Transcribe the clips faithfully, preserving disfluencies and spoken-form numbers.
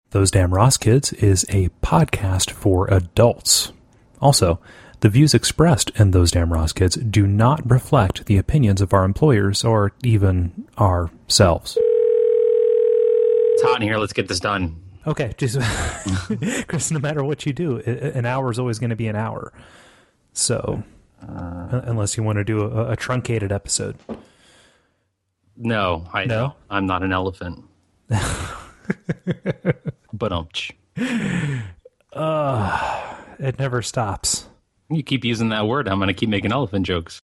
Those Damn Ross Kids is a podcast for adults. Also, the views expressed in Those Damn Ross Kids do not reflect the opinions of our employers or even ourselves. It's hot in here. Let's get this done. Okay, just Chris, no matter what you do, an hour is always going to be an hour. So, uh, unless you want to do a, a truncated episode. No, I no? I'm not an elephant. But um, uh, it never stops. You keep using that word, I'm going to keep making elephant jokes.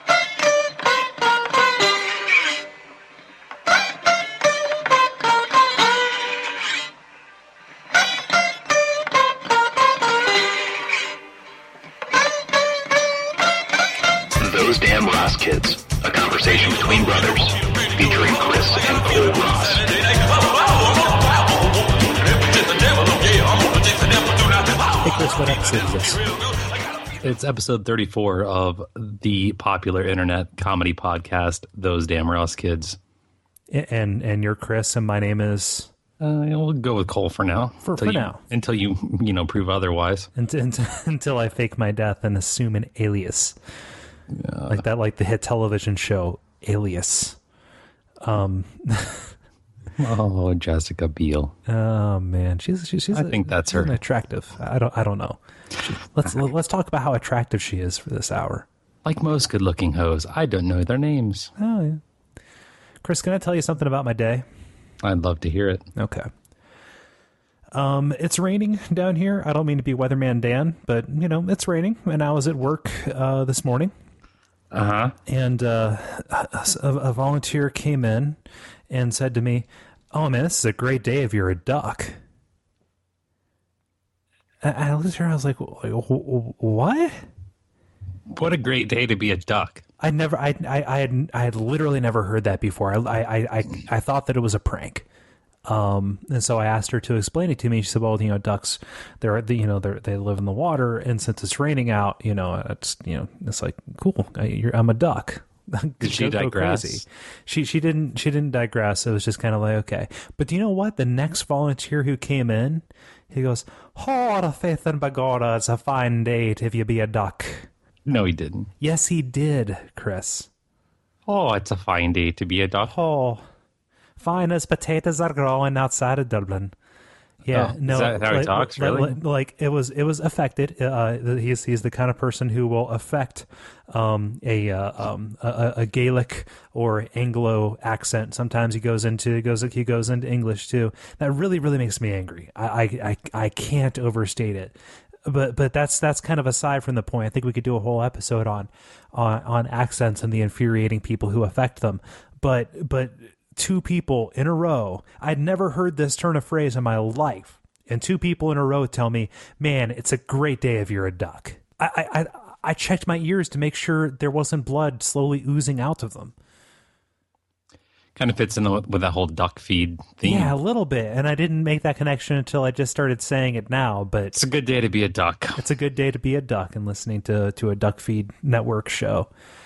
Those Damn Ross Kids, a conversation between brothers, featuring Chris and Cole Ross. Hey Chris, what episode is this? It's episode thirty-four of the popular internet comedy podcast, Those Damn Ross Kids. And and you're Chris, and my name is... Uh, we'll go with Cole for now. For, for you, now. Until you, you know, prove otherwise. Until, until I fake my death and assume an alias. Yeah. Like that, like the hit television show, Alias. Um... Oh, Jessica Biel. Oh man, she's she's. she's I a, think that's she's her. Attractive. I don't. I don't know. She, let's let's talk about how attractive she is for this hour. Like most good-looking hoes, I don't know their names. Oh yeah. Chris, can I tell you something about my day? I'd love to hear it. Okay. Um, it's raining down here. I don't mean to be Weatherman Dan, but you know it's raining, and I was at work uh, this morning. Uh huh. And uh, a, a volunteer came in and said to me, "Oh man, this is a great day if you're a duck." And I looked at her, I was like, "What? What a great day to be a duck." I never, I, I, I had, I had literally never heard that before. I, I, I, I thought that it was a prank. Um, and so I asked her to explain it to me. She said, "Well, you know, ducks, they're, you know, they they live in the water, and since it's raining out, you know, it's, you know, it's like cool. I, you're, I'm a duck." Did she digress? Crazy. She she didn't she didn't digress. It was just kind of like, okay. But do you know what? The next volunteer who came in, he goes, "Oh, the faith and begorra, it's a fine day if you be a duck." No, he didn't. Yes, he did, Chris. Oh, it's a fine day to be a duck. Oh, fine as potatoes are growing outside of Dublin. Yeah, oh, no, is that how like, he talks? Like, really? Like, like it was, it was affected. Uh, he's he's the kind of person who will affect um, a, uh, um, a a Gaelic or Anglo accent. Sometimes he goes into goes he goes into English too. That really really makes me angry. I I I, I can't overstate it. But but that's that's kind of aside from the point. I think we could do a whole episode on on on accents and the infuriating people who affect them. But but. Two people in a row. I'd never heard this turn of phrase in my life. And two people in a row tell me, "Man, it's a great day if you're a duck." I I, I checked my ears to make sure there wasn't blood slowly oozing out of them. Kind of fits in the, with that whole duck feed theme. Yeah, a little bit. And I didn't make that connection until I just started saying it now. But it's a good day to be a duck. It's a good day to be a duck and listening to, to a Duck Feed Network show.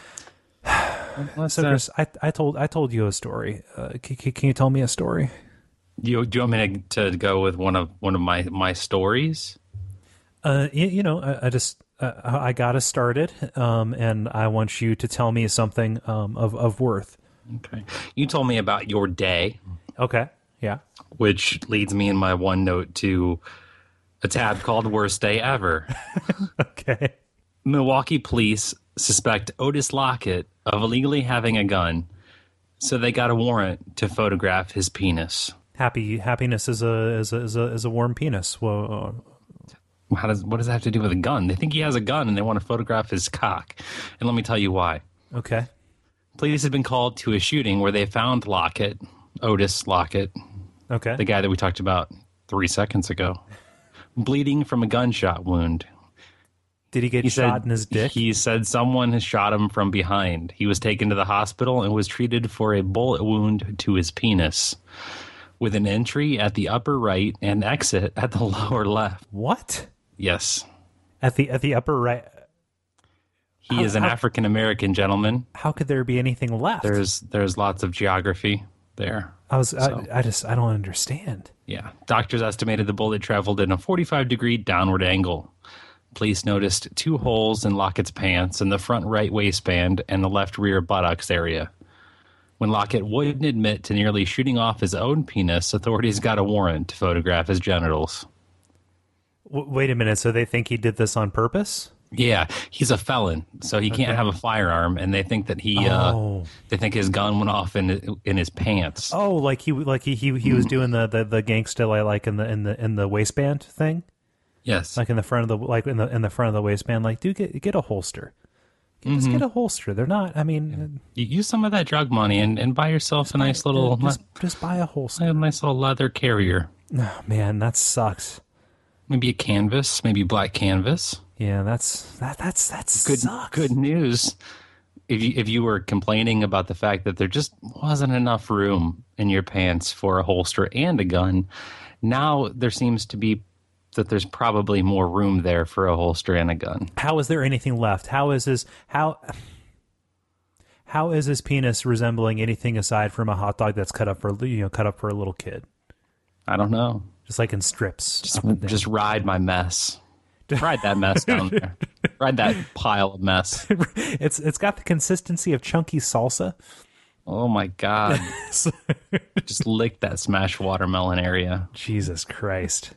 So Chris, I, I told I told you a story. Uh, can, can you tell me a story? You do you want me to, to go with one of one of my, my stories? Uh, you, you know, I, I just uh, I got us started, um, and I want you to tell me something um, of of worth. Okay, you told me about your day. Okay, yeah, which leads me in my OneNote to a tab called "Worst Day Ever." Okay, Milwaukee police suspect Otis Lockett of illegally having a gun, so they got a warrant to photograph his penis. Happy happiness is a is a is a, is a warm penis. Well, uh, how does what does that have to do with a gun? They think he has a gun and they want to photograph his cock. And let me tell you why. Okay. Police have been called to a shooting where they found Lockett, Otis Lockett. Okay. The guy that we talked about three seconds ago, bleeding from a gunshot wound. Did he get he shot said, in his dick? He said someone has shot him from behind. He was taken to the hospital and was treated for a bullet wound to his penis, with an entry at the upper right and exit at the lower left. What? Yes. At the at the upper right. He how, is an how, African American gentleman. How could there be anything left? There's there's lots of geography. there. I was, So, I, I just, I don't understand. yeah. Doctors estimated the bullet traveled in a forty-five degree downward angle. Police noticed two holes in Lockett's pants in the front right waistband and the left rear buttocks area. When Lockett wouldn't admit to nearly shooting off his own penis, authorities got a warrant to photograph his genitals. W- wait a minute. So they think he did this on purpose? Yeah, he's a felon, so he can't Okay. have a firearm, and they think that he, Oh. uh, they think his gun went off in in his pants. Oh, like he, like he, he, he was doing the, the, the gangsta like in the, in the, in the waistband thing, Yes, like in the front of the, like in the, in the front of the waistband. Like, dude, get, get a holster. Just get a holster. They're not. I mean, you use some of that drug money and, and buy yourself a nice little, just, just buy a holster. a nice little leather carrier. Oh, man, that sucks. Maybe a canvas, maybe black canvas. Yeah, that's that. That's that's Good, sucks. good news. If you if you were complaining about the fact that there just wasn't enough room in your pants for a holster and a gun, now there seems to be that there's probably more room there for a holster and a gun. How is there anything left? How is his how? How is his penis resembling anything aside from a hot dog that's cut up for you know cut up for a little kid, I don't know. just like in strips? Just, up and down. just ride my mess. Ride that mess down there. Ride that pile of mess. it's it's got the consistency of chunky salsa. Oh my God. Just lick that smashed watermelon area. Jesus Christ.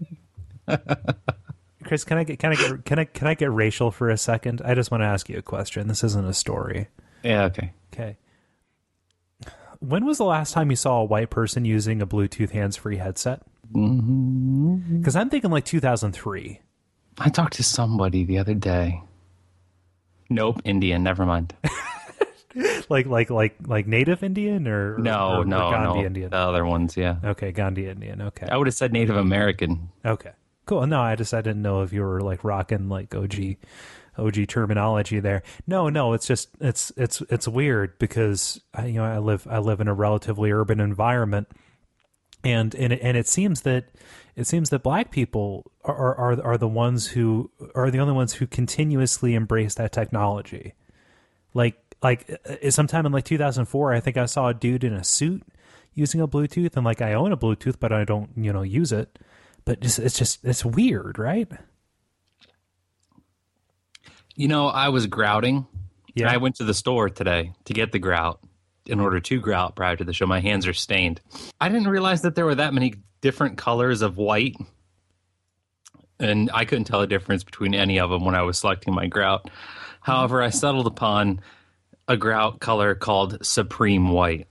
Chris, can I get can I get can I can I get racial for a second? I just want to ask you a question. This isn't a story. Yeah, okay. Okay. When was the last time you saw a white person using a Bluetooth hands-free headset? Because I'm thinking like two thousand three. I talked to somebody the other day. Nope, Indian, never mind. Like like like like native Indian or No, or, no, or Gandhi no. Indian? The other ones, yeah. Okay, Gandhi Indian. Okay. I would have said Native American. Okay. Cool. No, I just I didn't know if you were like rocking like O G O G terminology there. No, no, it's just it's it's it's weird because I, you know I live I live in a relatively urban environment, and and it, and it seems that it seems that black people are, are are the ones who are the only ones who continuously embrace that technology. Like like uh, sometime in like two thousand four, I think I saw a dude in a suit using a Bluetooth, and like I own a Bluetooth, but I don't you know use it. But just, it's just, it's weird, right? You know, I was grouting. Yeah. And I went to the store today to get the grout in order to grout prior to the show. My hands are stained. I didn't realize that there were that many different colors of white. And I couldn't tell a difference between any of them when I was selecting my grout. However, I settled upon a grout color called Supreme White.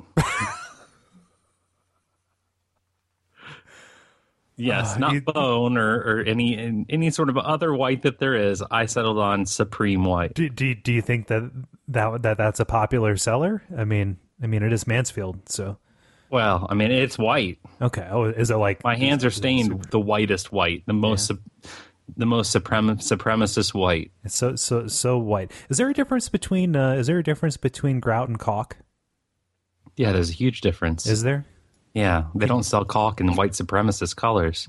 Yes, Uh, not you- bone or, or any any sort of other white that there is. I settled on Supreme White. Do, do, do you think that, that that that's a popular seller? I mean, I mean, it is Mansfield, so Well, I mean, it's white. okay. Oh, is it like My hands are is it stained super- the whitest white, the most sup- the most suprem- supremacist white. It's so so so white. Is there a difference between uh, is there a difference between grout and caulk? Yeah, there's a huge difference. Is there? Yeah, they don't sell caulk in white supremacist colors.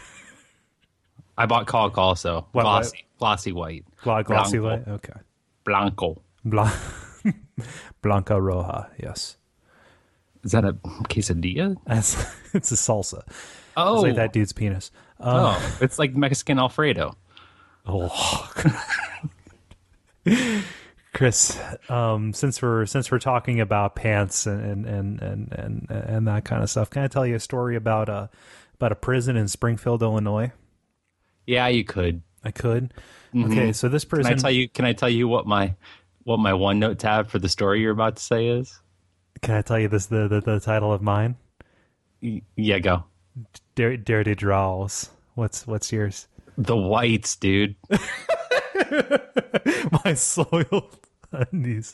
I bought caulk also. What- glossy, glossy white. Gla- glossy Blanco. white. Okay. Blanco. Bla- Blanca Roja. Yes. Is that a quesadilla? That's it's a salsa. Oh, It's like that dude's penis. Uh, oh, it's like Mexican Alfredo. Oh, Chris, um, since we're since we're talking about pants and and, and and and that kind of stuff, can I tell you a story about a about a prison in Springfield, Illinois? Yeah, you could. I could. Okay, so this prison. Can I tell you? Can I tell you what my what my OneNote tab for the story you're about to say is? Can I tell you this the the, the title of mine? Y- Yeah, go. Dirty, dirty draws. What's what's yours? The whites, dude. My soiled undies.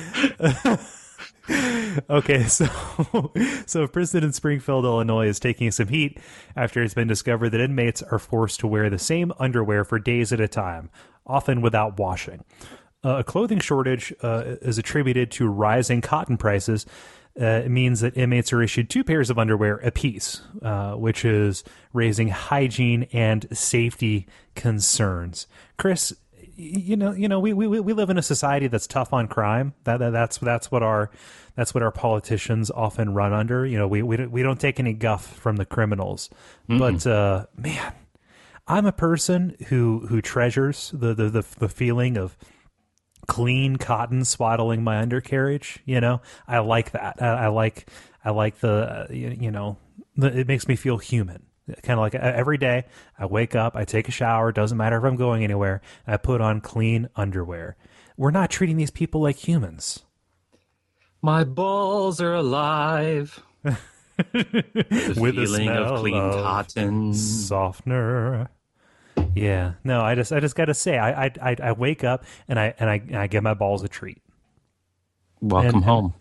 Okay, so so a prison in Springfield, Illinois is taking some heat after it's been discovered that inmates are forced to wear the same underwear for days at a time, often without washing. Uh, a clothing shortage uh, is attributed to rising cotton prices. Uh, it means that inmates are issued two pairs of underwear apiece, uh, which is raising hygiene and safety concerns. Chris, you know, you know, we, we we live in a society that's tough on crime. That, that that's that's what our that's what our politicians often run under. You know, we we don't, we don't take any guff from the criminals. Mm-mm. But uh, man, I'm a person who who treasures the the the, the feeling of clean cotton swaddling my undercarriage. You know, I like that. I, I like I like the uh, you, you know the, it makes me feel human. Kind of like every day I wake up, I take a shower, doesn't matter if I'm going anywhere, I put on clean underwear. We're not treating these people like humans. My balls are alive. The With the feeling smell of clean of cotton. Softener. Yeah, no, I just I just got to say I, I I I wake up and I and I and I give my balls a treat. Welcome and, home.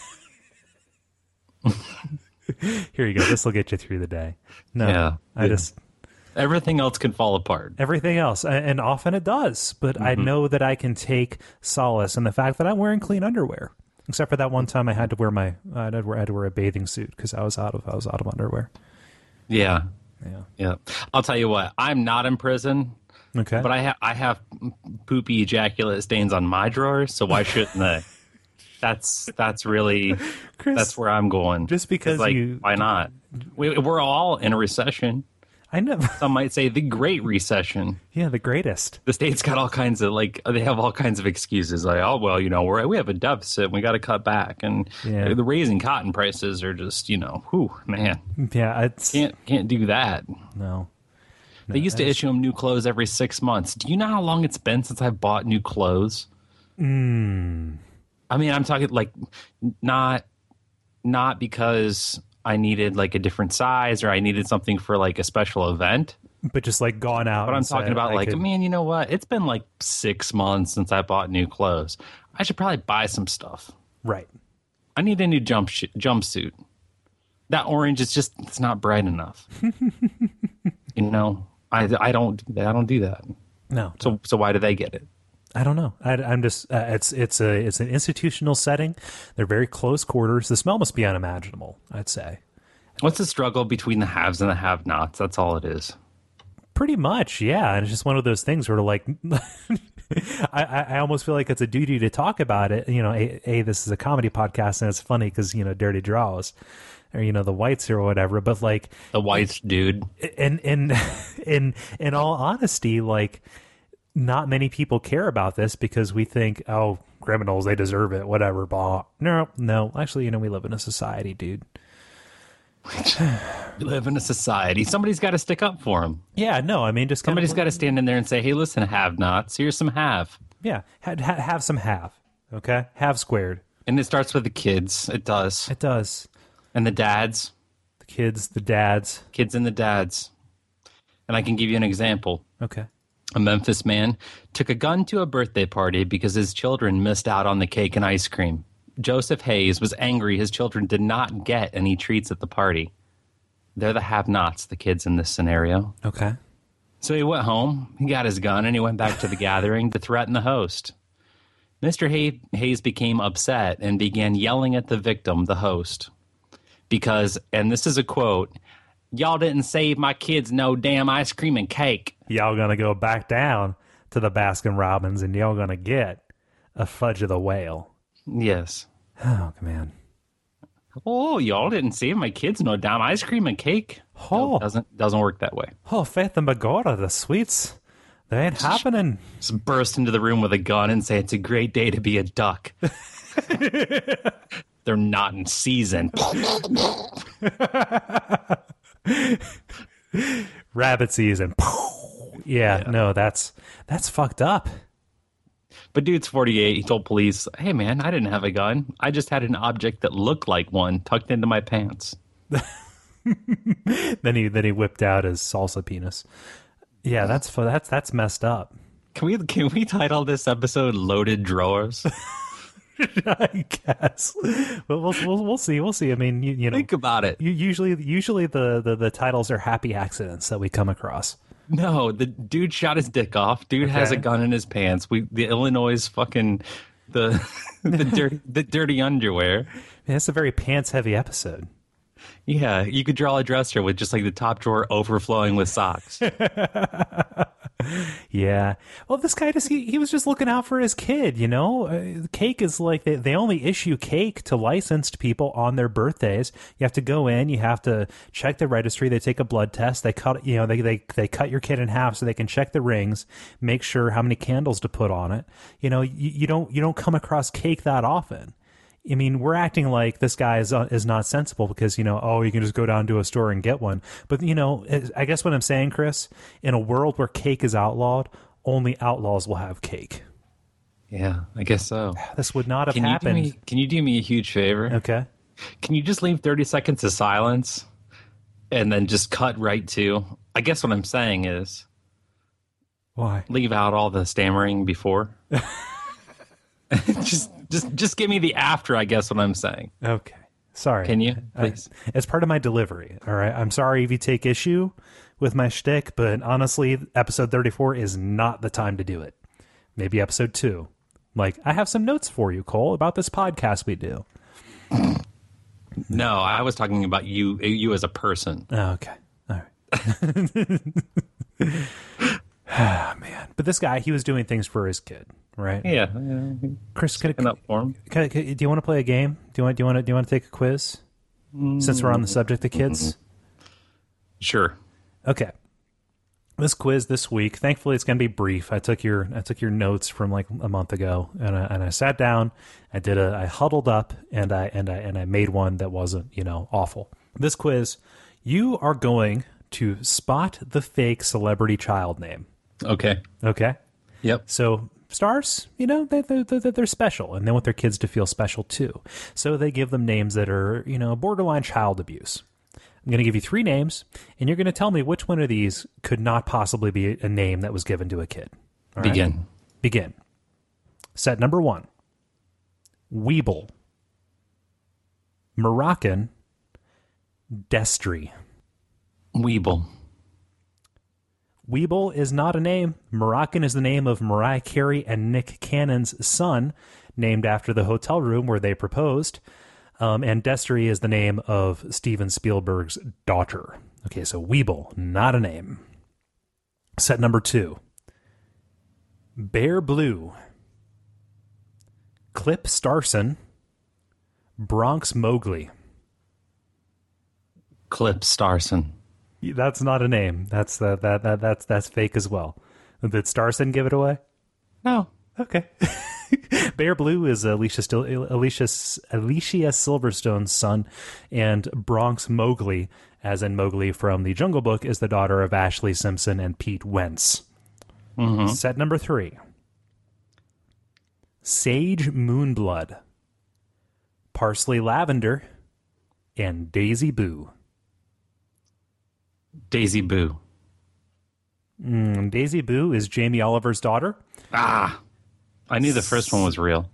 And here you go. This will get you through the day. No, yeah, I yeah. just everything else can fall apart. Everything else, and often it does. But mm-hmm. I know that I can take solace in the fact that I'm wearing clean underwear. Except for that one time I had to wear my I had to wear, I had to wear a bathing suit because I was out of I was out of underwear. Yeah, yeah, yeah. I'll tell you what. I'm not in prison. Okay, but I have I have poopy ejaculate stains on my drawers, so why shouldn't they? That's that's really Chris, that's where I'm going. Just because like, you, why not? We, we're all in a recession. I know. Some might say the Great Recession. Yeah, the greatest. The state's got all kinds of like they have all kinds of excuses. Like, oh well, you know, we're we have a deficit, we got to cut back, and yeah. the raising cotton prices are just, you know, whew, man. Yeah, it's can't can't do that. No. They no, used to issue them new clothes every six months. Do you know how long it's been since I bought new clothes? Hmm. I mean, I'm talking like not not because I needed like a different size or I needed something for like a special event, but just like gone out. But I'm talking about like, could... man, you know what? It's been like six months since I bought new clothes. I should probably buy some stuff. Right. I need a new jump sh- jumpsuit. That orange is just it's not bright enough. You know, I, I don't I don't do that. No. So so why do they get it? I don't know. I, I'm just uh, it's it's a it's an institutional setting. They're very close quarters. The smell must be unimaginable, I'd say. What's the struggle between the haves and the have-nots? That's all it is. Pretty much, yeah. And it's just one of those things where, like, I, I almost feel like it's a duty to talk about it. You know, a, a this is a comedy podcast, and it's funny because you know, dirty draws, or you know, the whites or whatever. But like the whites, dude. In in in in all honesty, like. Not many people care about this because we think, oh, criminals, they deserve it, whatever, blah. No, no. Actually, you know, we live in a society, dude. We live in a society. Somebody's got to stick up for them. Yeah, no, I mean, just somebody's kind of, got to stand in there and say, hey, listen, have-nots. Here's some have. Yeah, ha- ha- have some have, okay? Have squared. And it starts with the kids. It does. It does. And the dads. The kids, the dads. Kids and the dads. And I can give you an example. Okay. A Memphis man took a gun to a birthday party because his children missed out on the cake and ice cream. Joseph Hayes was angry his children did not get any treats at the party. They're the have-nots, the kids in this scenario. Okay. So he went home, he got his gun, and he went back to the gathering to threaten the host. Mister Hay- Hayes became upset and began yelling at the victim, the host, because, and this is a quote, y'all didn't save my kids no damn ice cream and cake. Y'all gonna go back down to the Baskin Robbins and y'all gonna get a fudge of the whale. Yes. Oh, man. Oh, y'all didn't save my kids no damn ice cream and cake. Oh. No, doesn't doesn't work that way. Oh, Faith and Bagora, the sweets, they ain't happening. Just burst into the room with a gun and say it's a great day to be a duck. They're not in season. Rabbit season. Yeah, yeah, no, that's that's fucked up. But dude's forty-eight. He told police, hey, man, I didn't have a gun. I just had an object that looked like one tucked into my pants. then he then he whipped out his salsa penis. Yeah, that's that's that's messed up. Can we can we title this episode "Loaded Drawers"? I guess. Well, we'll we'll we'll see. We'll see. I mean, you, you know, think about it. You, usually, usually the, the the titles are happy accidents that we come across. No, the dude shot his dick off. Dude okay. has a gun in his pants. We the Illinois fucking the the dirty the dirty underwear. Man, it's a very pants heavy episode. Yeah, you could draw a dresser with just like the top drawer overflowing with socks. Yeah. Well, this guy just, he, he was just looking out for his kid, you know? Uh, cake is like, they, they only issue cake to licensed people on their birthdays. You have to go in, you have to check the registry, they take a blood test, they cut, you know, they, they, they cut your kid in half so they can check the rings, make sure how many candles to put on it. You know, you, you don't, you don't come across cake that often. I mean, we're acting like this guy is uh, is not sensible because, you know, oh, you can just go down to a store and get one. But, you know, I guess what I'm saying, Chris, in a world where cake is outlawed, only outlaws will have cake. Yeah, I guess so. This would not have can happened. You do me, can you do me a huge favor? Okay. Can you just leave thirty seconds of silence and then just cut right to, I guess what I'm saying is, why? Leave out all the stammering before. just just just give me the after, I guess what I'm saying. Okay. Sorry. Can you, please? I, it's part of my delivery, all right? I'm sorry if you take issue with my shtick, but honestly, episode thirty-four is not the time to do it. Maybe episode two. Like, I have some notes for you, Cole, about this podcast we do. No, I was talking about you you as a person. Oh, okay. All right. Ah, man. But this guy, he was doing things for his kid, right? Yeah. yeah. Chris, can, can, up for him. Can, can, do you want to play a game? Do you want? Do you want to? Do you want to take a quiz? Mm. Since we're on the subject of kids. Sure. Okay. This quiz this week, thankfully, it's going to be brief. I took your I took your notes from like a month ago, and I, and I sat down. I did a I huddled up, and I and I and I made one that wasn't, you know, awful. This quiz, you are going to spot the fake celebrity child name. Okay. Okay. Yep. So stars, you know, they, they, they, they're special, and they want their kids to feel special too. So they give them names that are, you know, borderline child abuse. I'm going to give you three names, and you're going to tell me which one of these could not possibly be a name that was given to a kid. All right? Begin. Begin. Set number one. Weeble. Moroccan. Destry. Weeble. Weeble is not a name. Moroccan is the name of Mariah Carey and Nick Cannon's son, named after the hotel room where they proposed. Um, and Destry is the name of Steven Spielberg's daughter. Okay, so Weeble, not a name. Set number two. Bear Blue. Clip Starson. Bronx Mowgli. Clip Starson. That's not a name. That's uh, that that that's that's fake as well. Did Starson give it away? No. Okay. Bear Blue is Alicia Still Alicia Alicia Silverstone's son, and Bronx Mowgli, as in Mowgli from the Jungle Book, is the daughter of Ashley Simpson and Pete Wentz. Mm-hmm. Set number three. Sage Moonblood, Parsley Lavender, and Daisy Boo. Daisy Boo. Mm, Daisy Boo is Jamie Oliver's daughter. Ah, I knew the first one was real.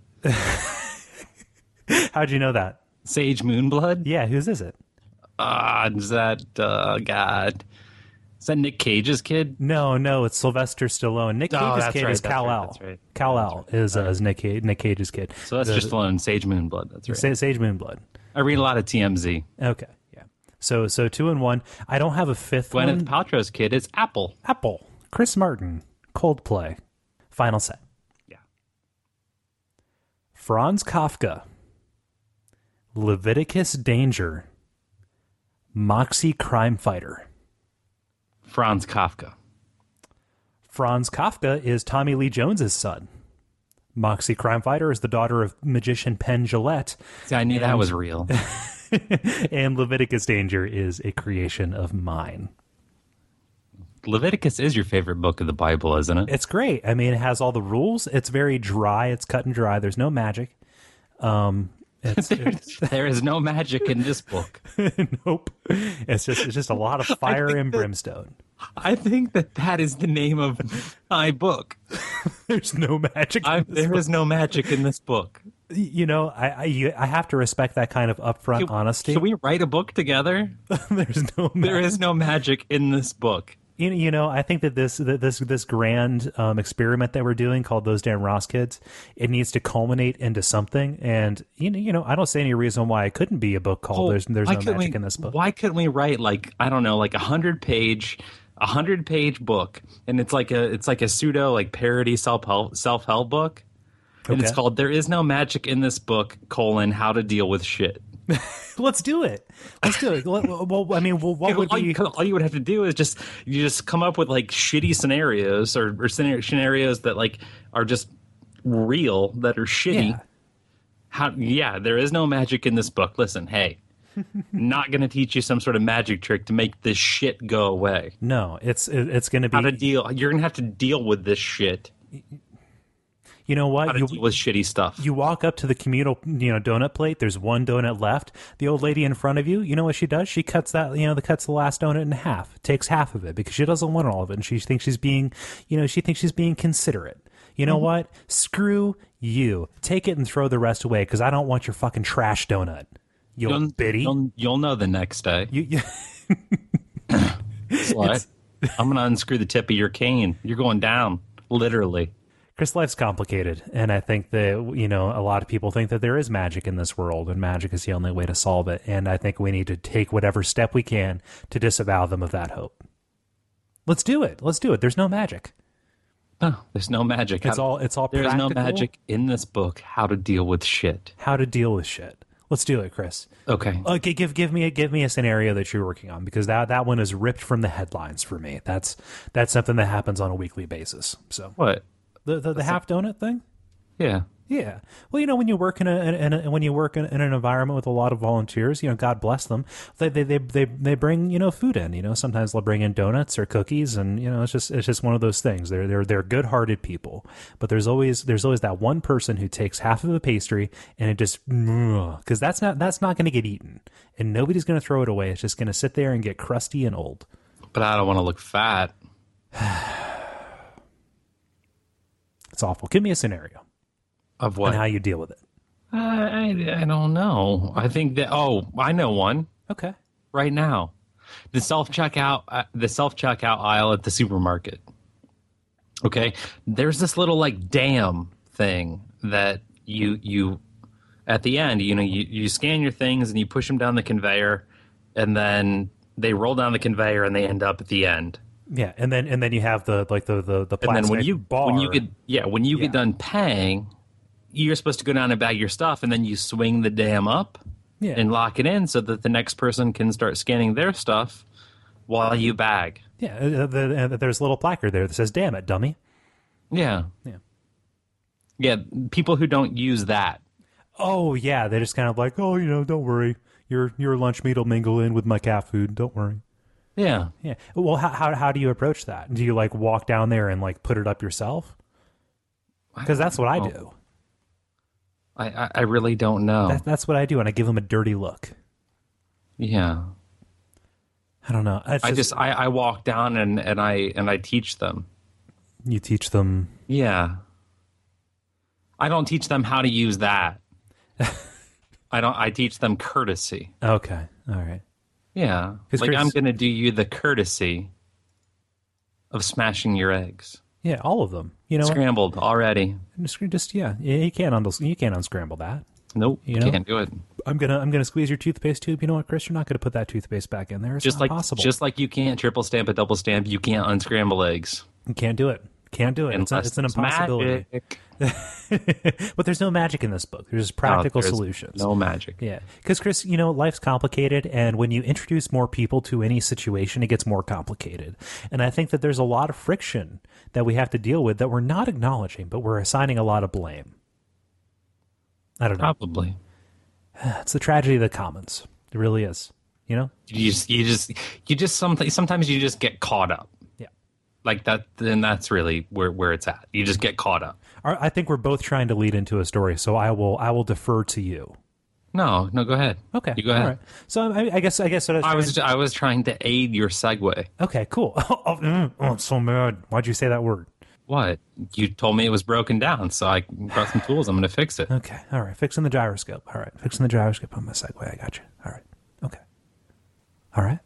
How'd you know that? Sage Moonblood? Yeah, whose is it? Ah, uh, is that, uh, God. Is that Nick Cage's kid? No, no, it's Sylvester Stallone. Nick oh, Cage's kid right, is Kal-El. Right, right. Kal-El right. is, uh, is Nick, Cage, Nick Cage's kid. So that's the, just Stallone, Sage Moonblood. That's right. Sage Moonblood. I read a lot of T M Z. Okay, yeah. So so two and one. I don't have a fifth Gwyneth one. Gwyneth Paltrow's kid is Apple. Apple. Chris Martin. Coldplay. Final set. Yeah. Franz Kafka. Leviticus Danger. Moxie Crime Fighter. Franz Kafka. Franz Kafka is Tommy Lee Jones's son. Moxie Crime Fighter is the daughter of magician Penn Jillette. See, I knew and, that was real. And Leviticus Danger is a creation of mine. Leviticus is your favorite book of the Bible, isn't it? It's great. I mean, it has all the rules. It's very dry. It's cut and dry. There's no magic. Um, it's, it's, there is no magic in this book. Nope. It's just it's just a lot of fire and that, brimstone. I think that that is the name of my book. There's no magic. I, in this there book. is no magic in this book. You know, I I, you, I have to respect that kind of upfront can, honesty. Can we write a book together? There's no. Magic. There is no magic in this book. You, you know, I think that this that this this grand um, experiment that we're doing called Those Damn Ross Kids, it needs to culminate into something. And you know, you know, I don't see any reason why it couldn't be a book called oh, There's There's No Magic we, in This Book. Why couldn't we write like I don't know, like a hundred page a hundred page book, and it's like a it's like a pseudo like parody self help self help book, and Okay. it's called "There Is No Magic in This Book: colon How to Deal with Shit." Let's do it. Let's do it. Well, well, I mean, well, what would all, be? you, all you would have to do is just you just come up with like shitty scenarios or, or scenar- scenarios that like are just real that are shitty. Yeah. How? Yeah, there is no magic in this book. Listen, hey, not going to teach you some sort of magic trick to make this shit go away. No, it's it, it's going to be. How to deal? You're going to have to deal with this shit. You know How what? to You, deal with shitty stuff. you walk up to the communal, you know, donut plate. There's one donut left. The old lady in front of you, you know what she does? She cuts that, you know, the cuts the last donut in half. Takes half of it because she doesn't want all of it, and she thinks she's being, you know, she thinks she's being considerate. You know Mm-hmm. what? Screw you. Take it and throw the rest away because I don't want your fucking trash donut. You You'll, old biddy. you'll, you'll know the next day. You, you, Slut. I'm going to unscrew the tip of your cane. You're going down, literally. Chris, life's complicated, and I think that, you know, a lot of people think that there is magic in this world, and magic is the only way to solve it. And I think we need to take whatever step we can to disavow them of that hope. Let's do it. Let's do it. There's no magic. No, there's no magic. It's How- all. It's all. There's no practical. magic in this book. How to deal with shit. How to deal with shit. Let's do it, Chris. Okay. Okay, give give me a give me a scenario that you're working on because that that one is ripped from the headlines for me. That's that's something that happens on a weekly basis. So What? the the, the half donut thing. Yeah. Yeah. Well, you know, when you work in a, in a when you work in, in an environment with a lot of volunteers, you know, God bless them. They they they they, they bring, you know, food in. You know, sometimes they'll bring in donuts or cookies, and you know, it's just it's just one of those things. They're they're they're good-hearted people, but there's always there's always that one person who takes half of the pastry and it just because that's not that's not going to get eaten, and nobody's going to throw it away. It's just going to sit there and get crusty and old. But I don't want to look fat. It's awful. Give me a scenario Of what? and how you deal with it. I, I, I don't know. I think that, oh, I know one Okay. right now. The self checkout, uh, the self checkout aisle at the supermarket. Okay, there's this little like dam thing that you you at the end. You know, you you scan your things and you push them down the conveyor, and then they roll down the conveyor and they end up at the end. Yeah, and then and then you have the like the the the And plastic then when you bar. when you get yeah when you Yeah. get done paying, you're supposed to go down and bag your stuff, and then you swing the dam up Yeah. and lock it in so that the next person can start scanning their stuff while you bag. Yeah, uh, the, uh, there's a little placard there that says "Damn it, dummy." Yeah, Yeah. yeah. People who don't use that. Oh yeah, they're just kind of like, oh, you know, don't worry, your your lunch meat will mingle in with my cat food. Don't worry. Yeah, Yeah. Well, how how how do you approach that? Do you like walk down there and like put it up yourself? Because that's what I know. do. I I, I really don't know. That, that's what I do, and I give them a dirty look. yeah, I don't know. It's I just I, I walk down and, and I and I teach them. you teach them. Yeah. I don't teach them how to use that. I don't I teach them courtesy. Okay. All right. Yeah. 'Cause Like Chris- I'm going to do you the courtesy of smashing your eggs. Yeah, all of them. You know, what? Scrambled already. just, just yeah, you can't undis- you can't unscramble that. Nope, You know? can't do it. I'm gonna I'm gonna squeeze your toothpaste tube. You know what, Chris? You're not gonna put that toothpaste back in there. It's Just not like possible. just like you can't triple stamp a double stamp, you can't unscramble eggs. You can't do it. Can't do it. It's, a, Unless it's an it's impossibility. magic. But there's no magic in this book. There's just practical No, there's solutions. No magic. Yeah, because Chris, you know, life's complicated, and when you introduce more people to any situation, it gets more complicated. And I think that there's a lot of friction that we have to deal with that we're not acknowledging, but we're assigning a lot of blame. I don't know. Probably. It's the tragedy of the commons. It really is. You know? You just you just you just something sometimes you just get caught up. Yeah. Like that then that's really where where it's at. You just get caught up. Our- I think we're both trying to lead into a story, so I will I will defer to you. No, no, go ahead. Okay. You go ahead. All right. So I, I guess I guess what I was, I trying- was I was trying to aid your segue. okay. Cool. Oh, mm, oh, I'm so mad. Why'd you say that word? What? You told me it was broken down, so I brought some tools. I'm going to fix it. Okay. All right. Fixing the gyroscope. All right. Fixing the gyroscope on my Segway. I got you. All right. Okay. All right.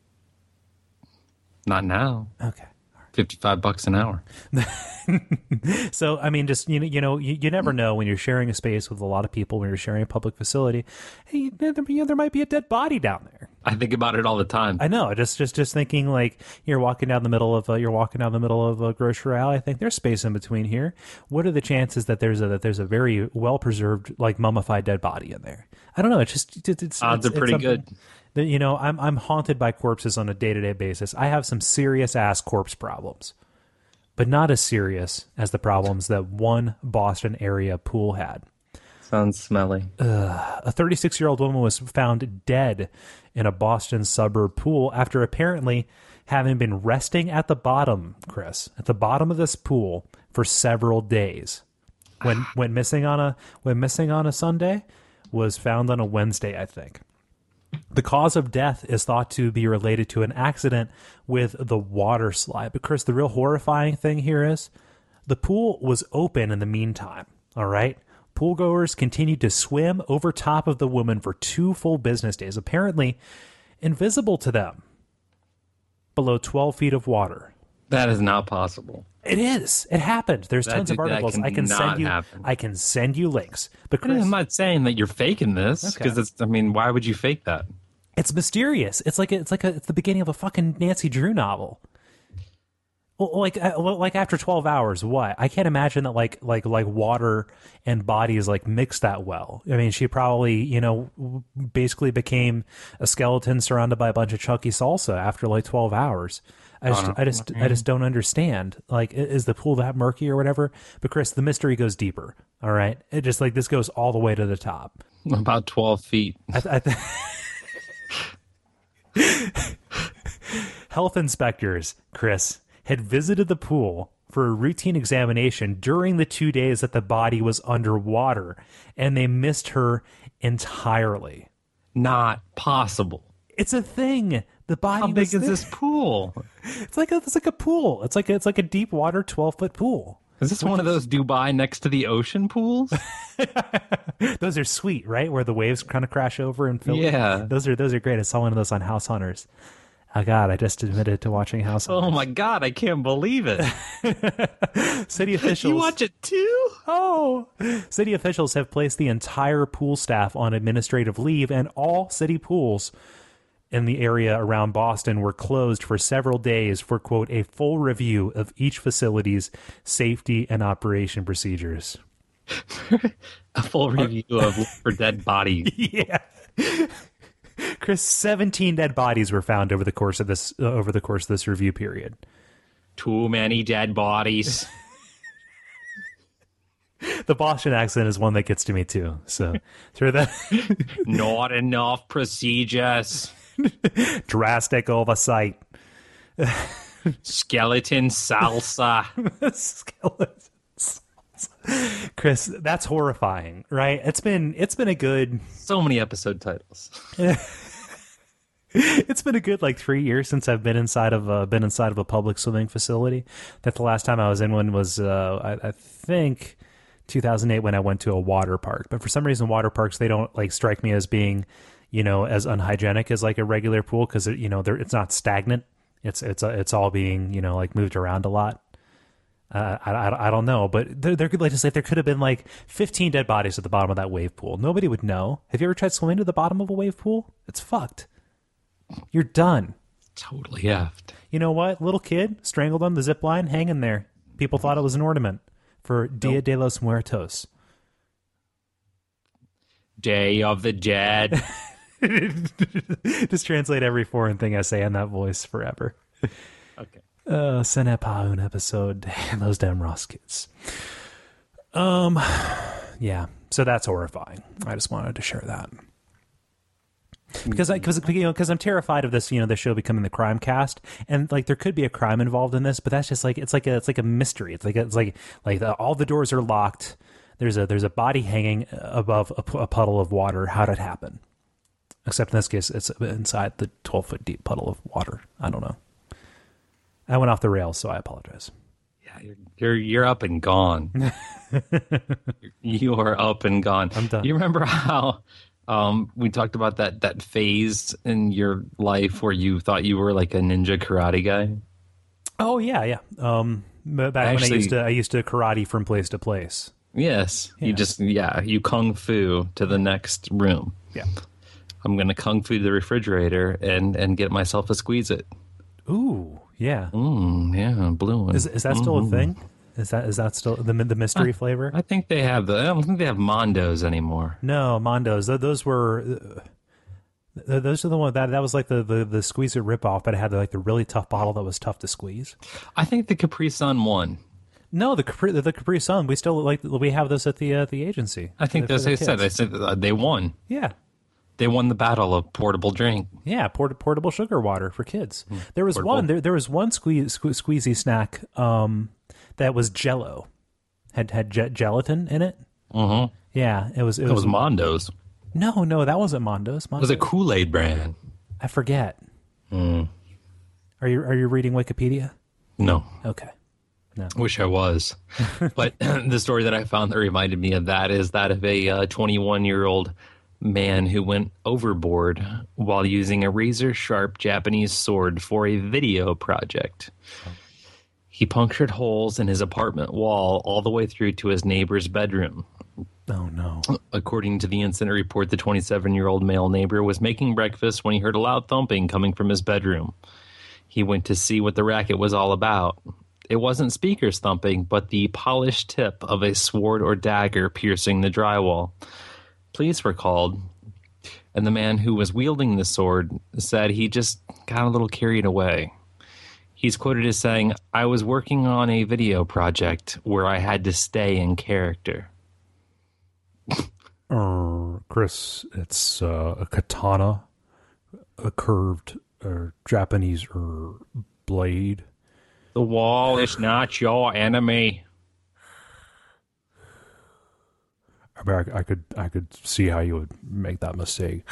Not now. Okay. fifty-five bucks an hour. So, I mean, just, you know, you know, you, you never know when you're sharing a space with a lot of people, when you're sharing a public facility, hey, there, you know, there might be a dead body down there. I think about it all the time. I know. Just, just, just thinking like you're walking down the middle of, a, you're walking down the middle of a grocery aisle. I think there's space in between here. What are the chances that there's a that there's a very well preserved, like mummified dead body in there? I don't know. It's just it's, it's odds it's, are pretty it's good. That, you know, I'm I'm haunted by corpses on a day to day basis. I have some serious ass corpse problems, but not as serious as the problems that one Boston area pool had. Sounds smelly. Uh, a thirty-six-year-old woman was found dead in a Boston suburb pool after apparently having been resting at the bottom, Chris, at the bottom of this pool for several days. When when missing on a when missing on a Sunday, was found on a Wednesday, I think. The cause of death is thought to be related to an accident with the water slide. But Chris, the real horrifying thing here is the pool was open in the meantime. All right. Pool goers continued to swim over top of the woman for two full business days, apparently invisible to them, below twelve feet of water. That is not possible. It is. It happened. There's That tons of did- that articles. I can cannot send you. happen. I can send you links. But Chris, I'm not saying that you're faking this because Okay. it's. I mean, why would you fake that? it's mysterious. It's like a, it's like a, it's the beginning of a fucking Nancy Drew novel. Well, like uh, well, like after twelve hours, what? I can't imagine that like like like water and bodies like mix that well. I mean, she probably, you know, w- basically became a skeleton surrounded by a bunch of chunky salsa after like twelve hours. I just I just I just don't understand. Like, i- is the pool that murky or whatever? But Chris, the mystery goes deeper. All right, it just like this goes all the way to the top. About twelve feet. I, th- I th- Health inspectors, Chris, had visited the pool for a routine examination during the two days that the body was underwater, and they missed her entirely. Not possible. It's a thing. The body. How big was is there. this pool? It's like a, it's like a pool. It's like a, it's like a deep water twelve foot pool. Is this one of those Dubai next to the ocean pools? Those are sweet, right? Where the waves kind of crash over and fill. Yeah. Those are those are great. I saw one of those on House Hunters. Oh God, I just admitted to watching House Hunters. Oh my god, I can't believe it. City officials. You watch it too? Oh, city officials have placed the entire pool staff on administrative leave, and all city pools in the area around Boston were closed for several days for, quote, a full review of each facility's safety and operation procedures. A full review of for dead bodies. Yeah. Chris, seventeen dead bodies were found over the course of this uh, over the course of this review period. Too many dead bodies. The Boston accent is one that gets to me too. So through that Not enough procedures. drastic oversight. Skeleton salsa. Skeletons. Chris, that's horrifying, right? It's been it's been a good So many episode titles. it's been a good like three years since I've been inside of uh, been inside of a public swimming facility. That the last time I was in one was uh, I, I think two thousand eight when I went to a water park. But for some reason, water parks, they don't like strike me as being, you know, as unhygienic as like a regular pool because you know they're, it's not stagnant. It's it's uh, it's all being, you know, like moved around a lot. Uh, I, I I don't know, but there there could like just like there could have been like fifteen dead bodies at the bottom of that wave pool. Nobody would know. Have you ever tried swimming to the bottom of a wave pool? It's fucked. You're done. Totally effed. You know what? Little kid strangled on the zip line, hanging there. People thought it was an ornament for Dia de los Muertos. Day of the Dead. Just translate every foreign thing I say in that voice forever. Okay. Uh, ce n'est pas un episode. Those damn Ross kids. Um, yeah. So that's horrifying. I just wanted to share that because I because you know because I'm terrified of this. You know, the show becoming the crime cast, and like there could be a crime involved in this, but that's just like it's like a it's like a mystery. It's like it's like like the, all the doors are locked. There's a there's a body hanging above a, a puddle of water. How did it happen? Except in this case, it's inside the twelve foot deep puddle of water. I don't know. I went off the rails, so I apologize. Yeah, you're you're, you're up and gone. You are up and gone. I'm done. You remember how um, we talked about that that phase in your life where you thought you were like a ninja karate guy? Oh yeah, yeah. Um, back when I Actually- used to, I used to karate from place to place. Yes. Yeah. You just yeah, you kung fu to the next room. Yeah. I'm going to kung fu the refrigerator and, and get myself a Squeeze It. Ooh, yeah. Mm, yeah, blue one. Is is that still mm-hmm. a thing? Is that is that still the the mystery I, flavor? I think they have the. I don't think they have Mondos anymore. No, Mondos. Th- Those were. Uh, those are the one that that was like the the the Squeeze It ripoff, but it had like the really tough bottle that was tough to squeeze. I think the Capri Sun won. No, the Capri the, the Capri Sun. We still like we have this at the uh, the agency. I think for that's the what they said. They kids. said uh, they won. Yeah. They won the battle of portable drink. Yeah, port- portable sugar water for kids. There was Portable. one. There, there was one squeeze, sque- squeezy snack um, that was Jello, had had ge- gelatin in it. Mm-hmm. Yeah, it was. It That was, was Mondos. no, no, that wasn't Mondo's. It was a Mondo's. Kool-Aid brand. I forget. Mm. Are you are you reading Wikipedia? No. Okay. Wish I was. But the story that I found that reminded me of that is that of a twenty-one-year-old man who went overboard while using a razor-sharp Japanese sword for a video project. He punctured holes in his apartment wall all the way through to his neighbor's bedroom. Oh no. According to the incident report, the twenty-seven-year-old male neighbor was making breakfast when he heard a loud thumping coming from his bedroom. He went to see what the racket was all about. It wasn't speakers thumping, but the polished tip of a sword or dagger piercing the drywall. Police were called, and the man who was wielding the sword said he just got a little carried away. He's quoted as saying, "I was working on a video project where I had to stay in character." Uh, Chris, it's uh, a katana, a curved uh, Japanese uh, blade. The wall is not your enemy. I mean, I, I could I could see how you would make that mistake.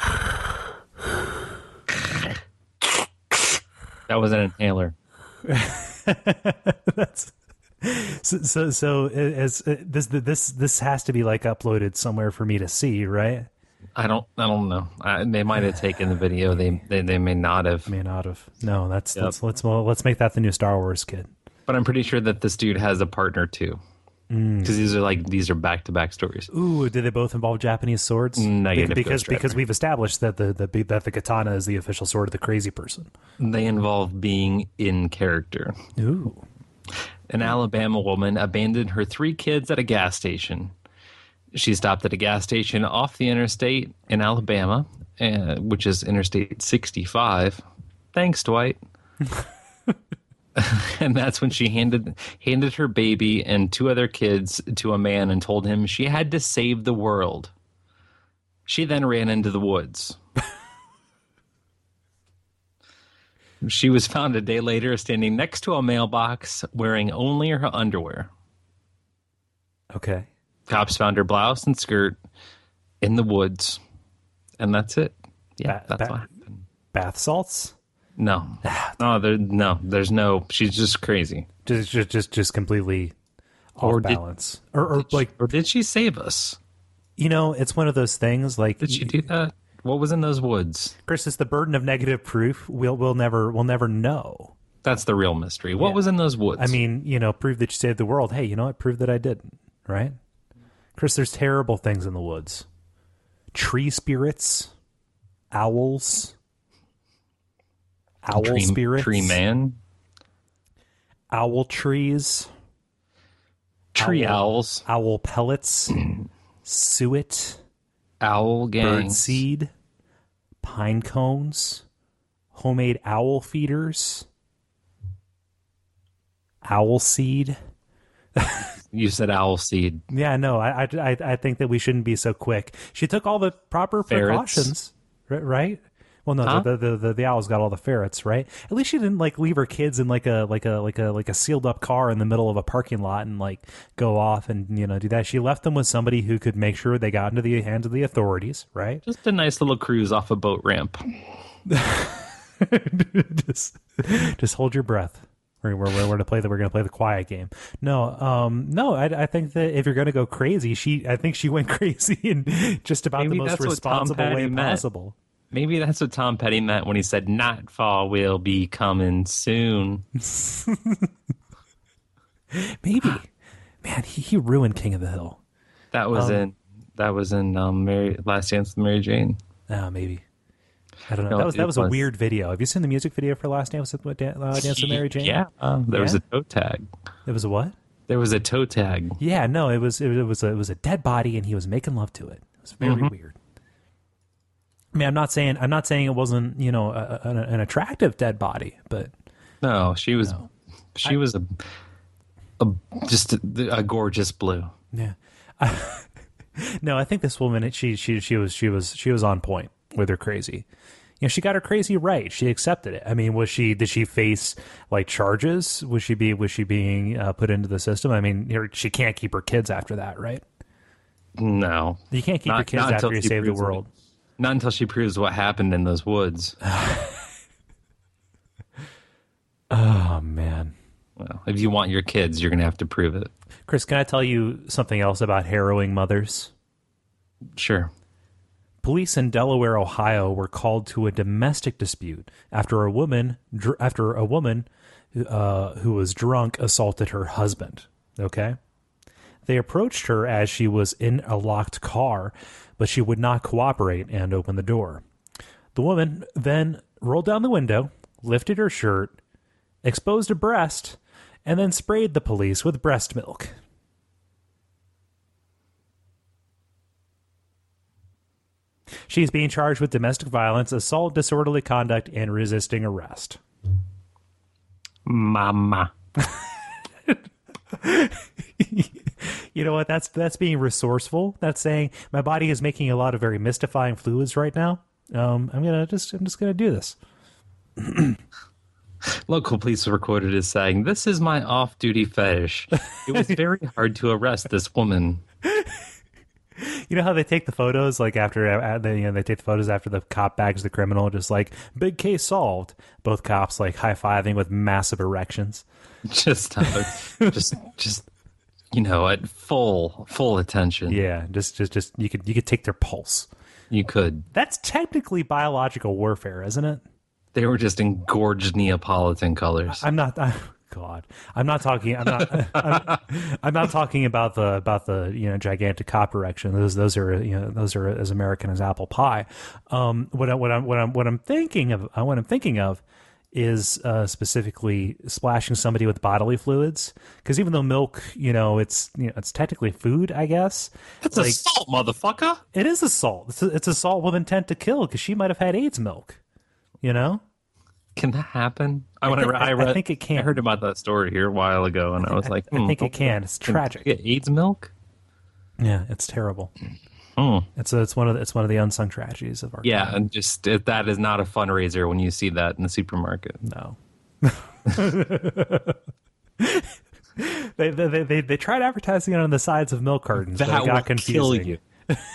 That was an inhaler. That's so so. so as uh, this this this has to be like uploaded somewhere for me to see, right? I don't. I don't know. I, they might have taken the video. They they, they may not have. May not have. No, that's Yep. let's let's well, let's make that the new Star Wars kid. But I'm pretty sure that this dude has a partner too, because these are like these are back to back stories. Ooh, did they both involve Japanese swords? Negative, because Ghost Rider. because we've established that the, the that the katana is the official sword of the crazy person. They involve being in character. Ooh. An Alabama woman abandoned her three kids at a gas station. She stopped at a gas station off the interstate in Alabama, uh, which is Interstate sixty-five. Thanks, Dwight. And that's when she handed handed her baby and two other kids to a man and told him she had to save the world. She then ran into the woods. She was found a day later standing next to a mailbox wearing only her underwear. Okay. Cops found her blouse and skirt in the woods. And that's it. Yeah, Ba- that's ba- what happened. Bath salts? No. No, there, no, there's no. She's just crazy. Just just just, just completely off Or did- balance. or or like Or did she save us? you know, it's one of those things like Did she do that? What was in those woods? Chris, it's the burden of negative proof. We'll we'll never we'll never know. That's the real mystery. What Yeah. was in those woods? I mean, you know, prove that you saved the world. Hey, you know what? Prove that I didn't, right? Chris, there's terrible things in the woods. Tree spirits, owls, owl tree, spirits, tree man, owl trees, tree Owl. owls, owl pellets, suet, owl bird gangs. seed, pine cones, homemade owl feeders, owl seed. You said owl seed. Yeah, no, I, I, I think that we shouldn't be so quick. She took all the proper Ferrets. precautions, ri- right? Well, no, Huh? the, the the the owl's got all the ferrets, right? At least she didn't like leave her kids in like a like a like a like a sealed up car in the middle of a parking lot and like go off and you know do that. She left them with somebody who could make sure they got into the hands of the authorities, right? Just a nice little cruise off a boat ramp. just just hold your breath. We're we're, we're going to play the we're going to play the quiet game. No, um, no. I, I think that if you're going to go crazy, she I think she went crazy in just about Maybe the most that's what Tom responsible way Petty meant. possible. Maybe that's what Tom Petty meant when he said "Nightfall will be coming soon." Maybe, man, he, he ruined King of the Hill. That was Um, in that was in um, Mary Last Dance with Mary Jane. Ah, maybe. I don't know. No, that was that it was a was- weird video. Have you seen the music video for Last Dance with, Dan- uh, Dance with Mary Jane? Yeah, um, there was Yeah? a toe tag. It was a what? There was a toe tag. Yeah, no, it was it, was a, it was a dead body, and he was making love to it. It was very Mhm. weird. I mean, I'm not saying I'm not saying it wasn't, you know, a, a, an attractive dead body, but No, she was No. she was a, a just a, a gorgeous blue. yeah. No, I think this woman she she she was she was she was on point with her crazy. You know, she got her crazy right. She accepted it. I mean, was she did she face like charges? Was she be was she being uh, put into the system? I mean, her, she can't keep her kids after that, right? No, You can't keep Not- your kids not after until you she save the proves it. world. not until she proves what happened in those woods. Oh man. Well, if you want your kids, you're gonna have to prove it. Chris, can I tell you something else about harrowing mothers? Sure. Police in Delaware, Ohio, were called to a domestic dispute after a woman dr- after a woman uh, who was drunk assaulted her husband. Okay, they approached her as she was in a locked car, but she would not cooperate and open the door. The woman then rolled down the window, lifted her shirt, exposed a breast, and then sprayed the police with breast milk. She's being charged with domestic violence, assault, disorderly conduct, and resisting arrest. Mama. You know what? That's that's being resourceful. That's saying my body is making a lot of very mystifying fluids right now. Um, I'm gonna just I'm just gonna do this. Local police were quoted as saying, "This is my off-duty fetish. It was very hard to arrest this woman." You know how they take the photos like after uh, they you know they take the photos after the cop bags the criminal, just like big case solved. Both cops like high fiving with massive erections. Just, uh, just, just, you know, at full, full attention. Yeah, just just just you could you could take their pulse. You could. That's technically biological warfare, isn't it? They were just engorged Neapolitan colors. I'm not. I, God, I'm not talking. I'm not. I'm, I'm not talking about the about the you know gigantic cop erection. Those those are you know those are as American as apple pie. Um, what I, what I'm what I'm what I'm thinking of uh, what I'm thinking of is uh, specifically splashing somebody with bodily fluids. Because even though milk, you know, it's you know it's technically food, I guess. That's like, assault, motherfucker. It is assault. It's, a, it's assault with intent to kill. Because she might have had AIDS milk. You know. Can that happen? I, when think- I, I- read, I think it can. I heard about that story here a while ago, and I was like, I hmm, think it can. It's can tragic. you get AIDS milk? Yeah, it's terrible. Hmm. It's a, it's one of the, it's one of the unsung tragedies of our Yeah, time. and just it, that is not a fundraiser when you see that in the supermarket. No. they, they they they tried advertising it on the sides of milk cartons, but That it got will confusing. kill you.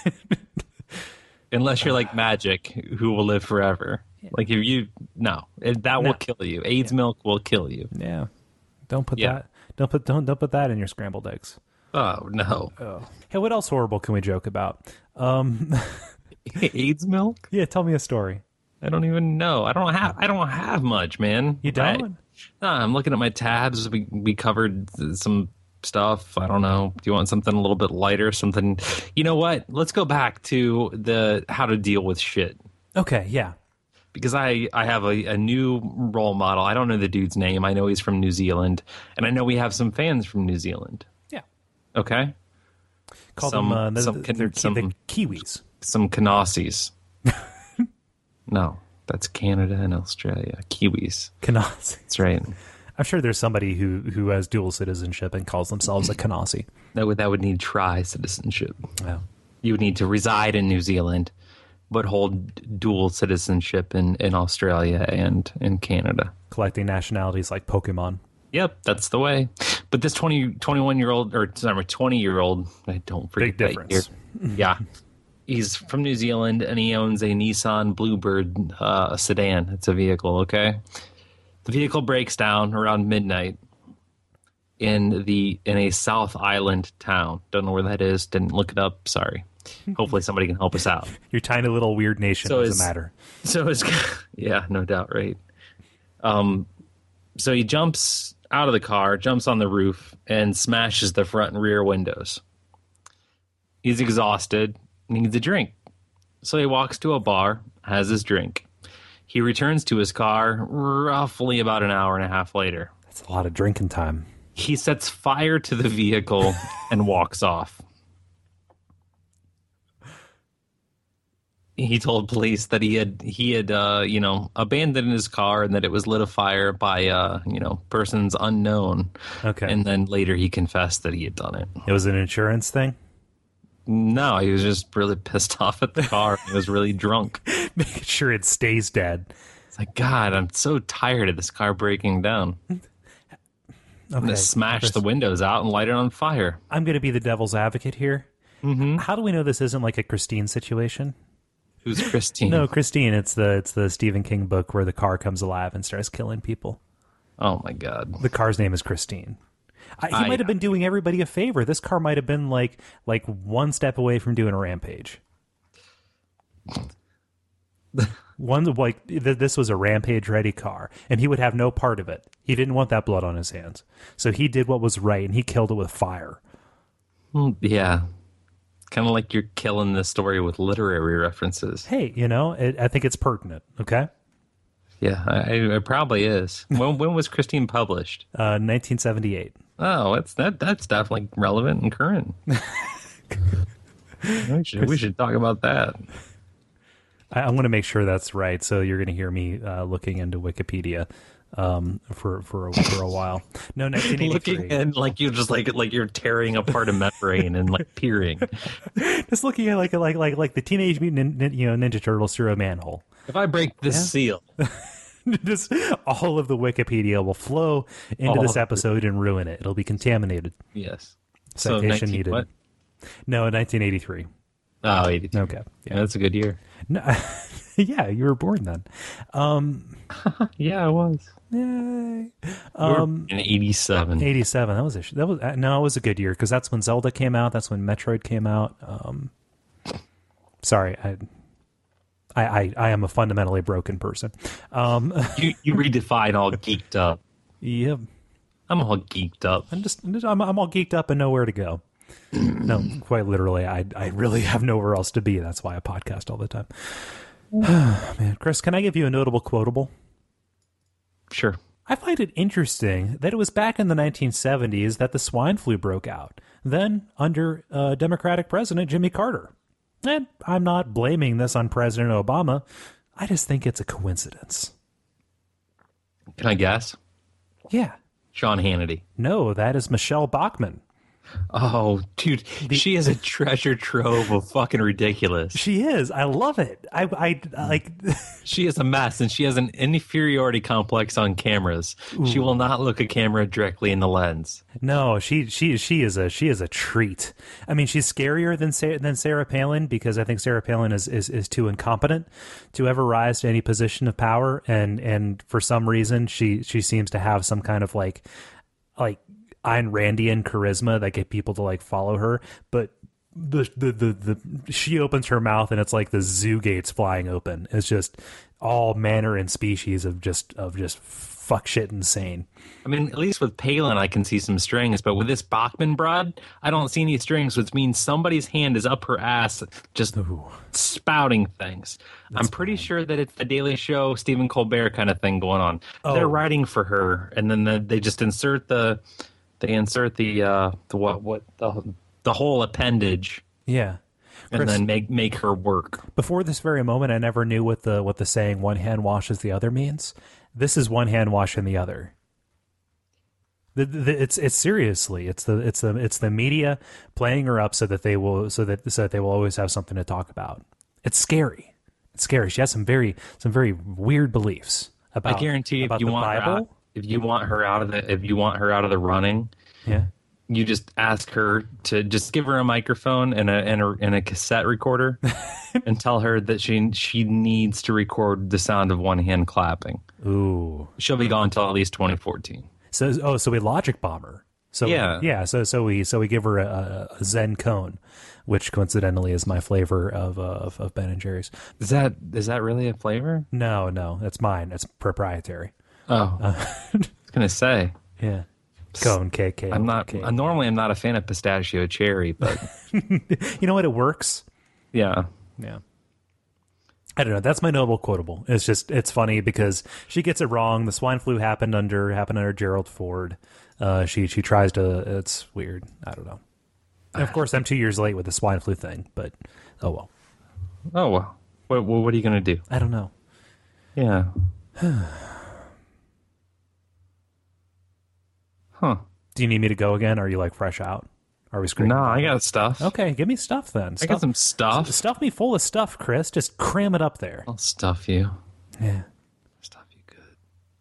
Unless you're like Magic, who will live forever. Like if you no, it, that No. will kill you. AIDS milk will kill you. Yeah. Don't put Yeah. that. Don't put don't don't put that in your scrambled eggs. Oh no, Hey, what else horrible can we joke about? Um, AIDS milk? yeah, tell me a story. I don't even know. I don't have. I don't have much, man. You don't? I, no, I'm looking at my tabs. We we covered some stuff. I don't know. Do you want something a little bit lighter? Something. You know what? Let's go back to the how to deal with shit. Okay, yeah. Because I, I have a, a new role model. I don't know the dude's name. I know he's from New Zealand, and I know we have some fans from New Zealand. Yeah. Okay, Call Some- them uh, the, some the, can- they're ki- some- the Kiwis. some Kanasis. No, that's Canada and Australia. Kiwis. Kanasi. That's right. I'm sure there's somebody who, who has dual citizenship and calls themselves a Kanasi. That would that would need tri citizenship. Yeah. You would need to reside in New Zealand, but hold dual citizenship in, in Australia and in Canada. Collecting nationalities like Pokemon. Yep, that's the way. But this twenty, twenty-one year old, or sorry, twenty year old, I don't forget Big that difference. year. Yeah. He's from New Zealand and he owns a Nissan Bluebird uh, sedan. It's a vehicle, okay? The vehicle breaks down around midnight in the in a South Island town. Don't know where that is. Didn't look it up. Sorry. Hopefully somebody can help us out. Your tiny little weird nation So doesn't is- matter. So it's yeah, no doubt, right? Um, so he jumps out of the car, jumps on the roof, and smashes the front and rear windows. He's exhausted, needs a drink, so he walks to a bar, has his drink. He returns to his car roughly about an hour and a half later. That's a lot of drinking time. He sets fire to the vehicle and walks off. He told police that he had he had uh, you know abandoned his car and that it was lit afire by uh, you know persons unknown. Okay. And then later he confessed that he had done it. It was an insurance thing? No, he was just really pissed off at the car. He was really drunk. Making sure it stays dead. It's like, God, I'm so tired of this car breaking down. I'm Okay. going to smash Chris, the windows out and light it on fire. I'm going to be the devil's advocate here. Mm-hmm. How do we know this isn't like a Christine situation? Who's Christine? No, Christine. It's the it's the Stephen King book where the car comes alive and starts killing people. Oh, my God. The car's name is Christine. I, he I- might have been doing everybody a favor. This car might have been like like one step away from doing a rampage. One like th- this was a rampage-ready car, and he would have no part of it. He didn't want that blood on his hands, so he did what was right, and he killed it with fire. Mm, Yeah. Kind of like you're killing the story with literary references. Hey, you know, it, I think it's pertinent. Okay, Yeah, I, I- it probably is. When when was Christine published? uh, nineteen seventy-eight. Oh, it's that that's definitely relevant and current. we should we should talk about that. I, I'm going to make sure that's right. So you're going to hear me uh, looking into Wikipedia um, for for a, for a while. No, nineteen eighty-three. Looking in like you're just like like you're tearing apart a membrane and like peering. Just looking at like like like like the Teenage Mutant Nin- you know Ninja Turtles through a manhole. If I break this seal, Just all of the Wikipedia will flow into All this of it. episode and ruin it. It'll be contaminated. yes. So Citation nineteen needed. what? No, nineteen eighty-three. Oh, eighty-two. Okay. Yeah, that's a good year. No, yeah, you were born then. Um, Yeah, I was. yay. Um, in eighty-seven. eighty-seven. That was a that was uh, no, it was a good year because that's when Zelda came out. That's when Metroid came out. Um, sorry, I, I, I, I am a fundamentally broken person. Um, You you redefine all geeked up. yeah, I'm all geeked up. I'm just I'm I'm all geeked up and nowhere to go. No, quite literally, I I really have nowhere else to be. That's why I podcast all the time. Man, Chris, can I give you a notable quotable? Sure. I find it interesting that it was back in the nineteen seventies that the swine flu broke out, then under uh, Democratic President Jimmy Carter. And I'm not blaming this on President Obama. I just think it's a coincidence. Can I guess? Yeah. Sean Hannity. No, that is Michelle Bachmann. Oh, dude, she is a treasure trove of fucking ridiculous. She is. I love it. I, I, I like. She is a mess, and she has an inferiority complex on cameras. She will not look a camera directly in the lens. No, she she she is a she is a treat. I mean, she's scarier than Sarah, than Sarah Palin because I think Sarah Palin is, is is too incompetent to ever rise to any position of power, and and for some reason she she seems to have some kind of like like Ayn Randian charisma that get people to like follow her, but. The, the the the she opens her mouth and it's like the zoo gates flying open. It's just all manner and species of just of just fuck shit insane. I mean, at least with Palin, I can see some strings, but with this Bachman broad, I don't see any strings, which means somebody's hand is up her ass, just Ooh. spouting things. I'm pretty sure that it's the Daily Show, Stephen Colbert kind of thing going on. Oh. They're writing for her, and then the, they just insert the they insert the uh, the what what the the whole appendage, Yeah. and Chris, then make make her work. before this very moment, I never knew what the what the saying "one hand washes the other" means. This is one hand washing the other. The, the, it's it's seriously it's the it's the it's the media playing her up so that they will so that so that they will always have something to talk about. It's scary. It's scary. She has some very some very weird beliefs about. I guarantee if about you the want her Bible. out, if you want her out of the if you want her out of the running, Yeah. you just ask her to just give her a microphone and a and a, and a cassette recorder and tell her that she she needs to record the sound of one hand clapping. Ooh. She'll be gone until at least twenty fourteen. So oh, so we logic bomb her. So Yeah. yeah. So so we so we give her a, a Zen cone, which coincidentally is my flavor of uh, of, of Ben and Jerry's. Is that is that really a flavor? No, no, that's mine. It's proprietary. Oh, Uh, I was gonna say Yeah. Cone, K K. I'm not. K. Uh, normally, I'm not a fan of pistachio cherry, but You know what? It works. yeah. Yeah. I don't know. That's my noble quotable. It's just it's funny because she gets it wrong. The swine flu happened under happened under Gerald Ford. Uh, she she tries to. It's weird. I don't know. And of course, I'm two years late with the swine flu thing, but oh well. Oh well. What what, what are you gonna do? I don't know. Yeah. Huh. Do you need me to go again? Or are you like fresh out? Are we screwing? No, I got stuff. Okay, give me stuff then. I got some stuff. Stuff me full of stuff, Chris. Just cram it up there. I'll stuff you. Yeah. Stuff you good.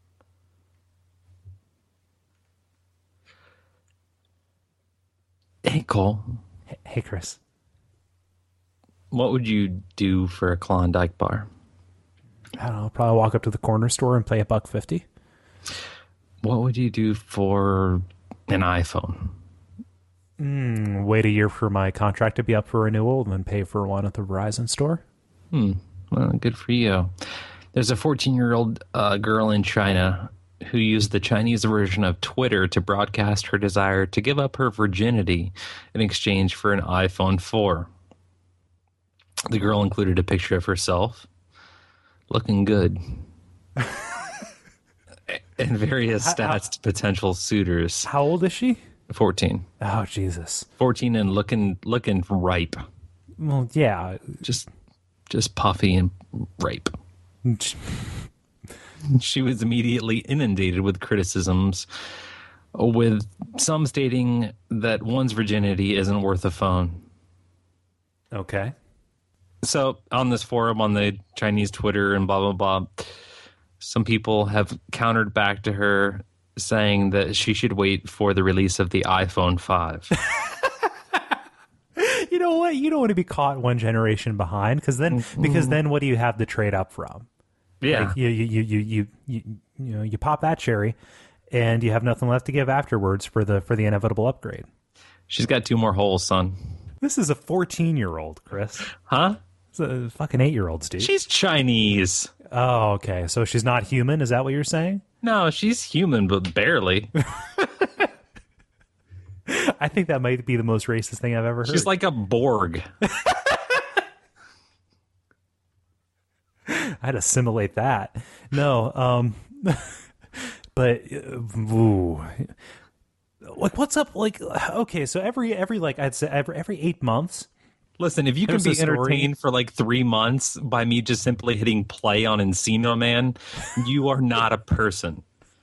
Hey, Cole. Hey, hey, Chris. What would you do for a Klondike bar? I don't know. Probably walk up to the corner store and pay a buck fifty. What would you do for an iPhone? Mm, wait a year for my contract to be up for renewal and then pay for one at the Verizon store. Hmm. Well, good for you. There's a fourteen-year-old uh, girl in China who used the Chinese version of Twitter to broadcast her desire to give up her virginity in exchange for an iPhone four. The girl included a picture of herself looking good and various stats how, to potential suitors. How old is she? fourteen. Oh, Jesus. fourteen and looking looking ripe. Well, yeah. Just just puffy and ripe. She was immediately inundated with criticisms, with some stating that one's virginity isn't worth a phone. Okay. So on this forum, on the Chinese Twitter and blah, blah, blah, some people have countered back to her saying that she should wait for the release of the iPhone five. You know what? You don't want to be caught one generation behind, because then, mm-hmm. because then what do you have to trade up from? Yeah. Like you, you, you, you, you, you, you know, you pop that cherry and you have nothing left to give afterwards for the, for the inevitable upgrade. She's got two more holes, son. This is a fourteen-year-old, Chris. Huh? It's a fucking eight-year-olds, dude. She's Chinese. Oh, okay. So she's not human? Is that what you're saying? No, she's human, but barely. I think that might be the most racist thing I've ever heard. She's like a Borg. I'd assimilate that. No, um, but uh, ooh. Like, what's up? Like, okay, so every every like I'd say every every eight months. Listen, if you can be entertained for like three months by me just simply hitting play on Encino Man, you are not a person.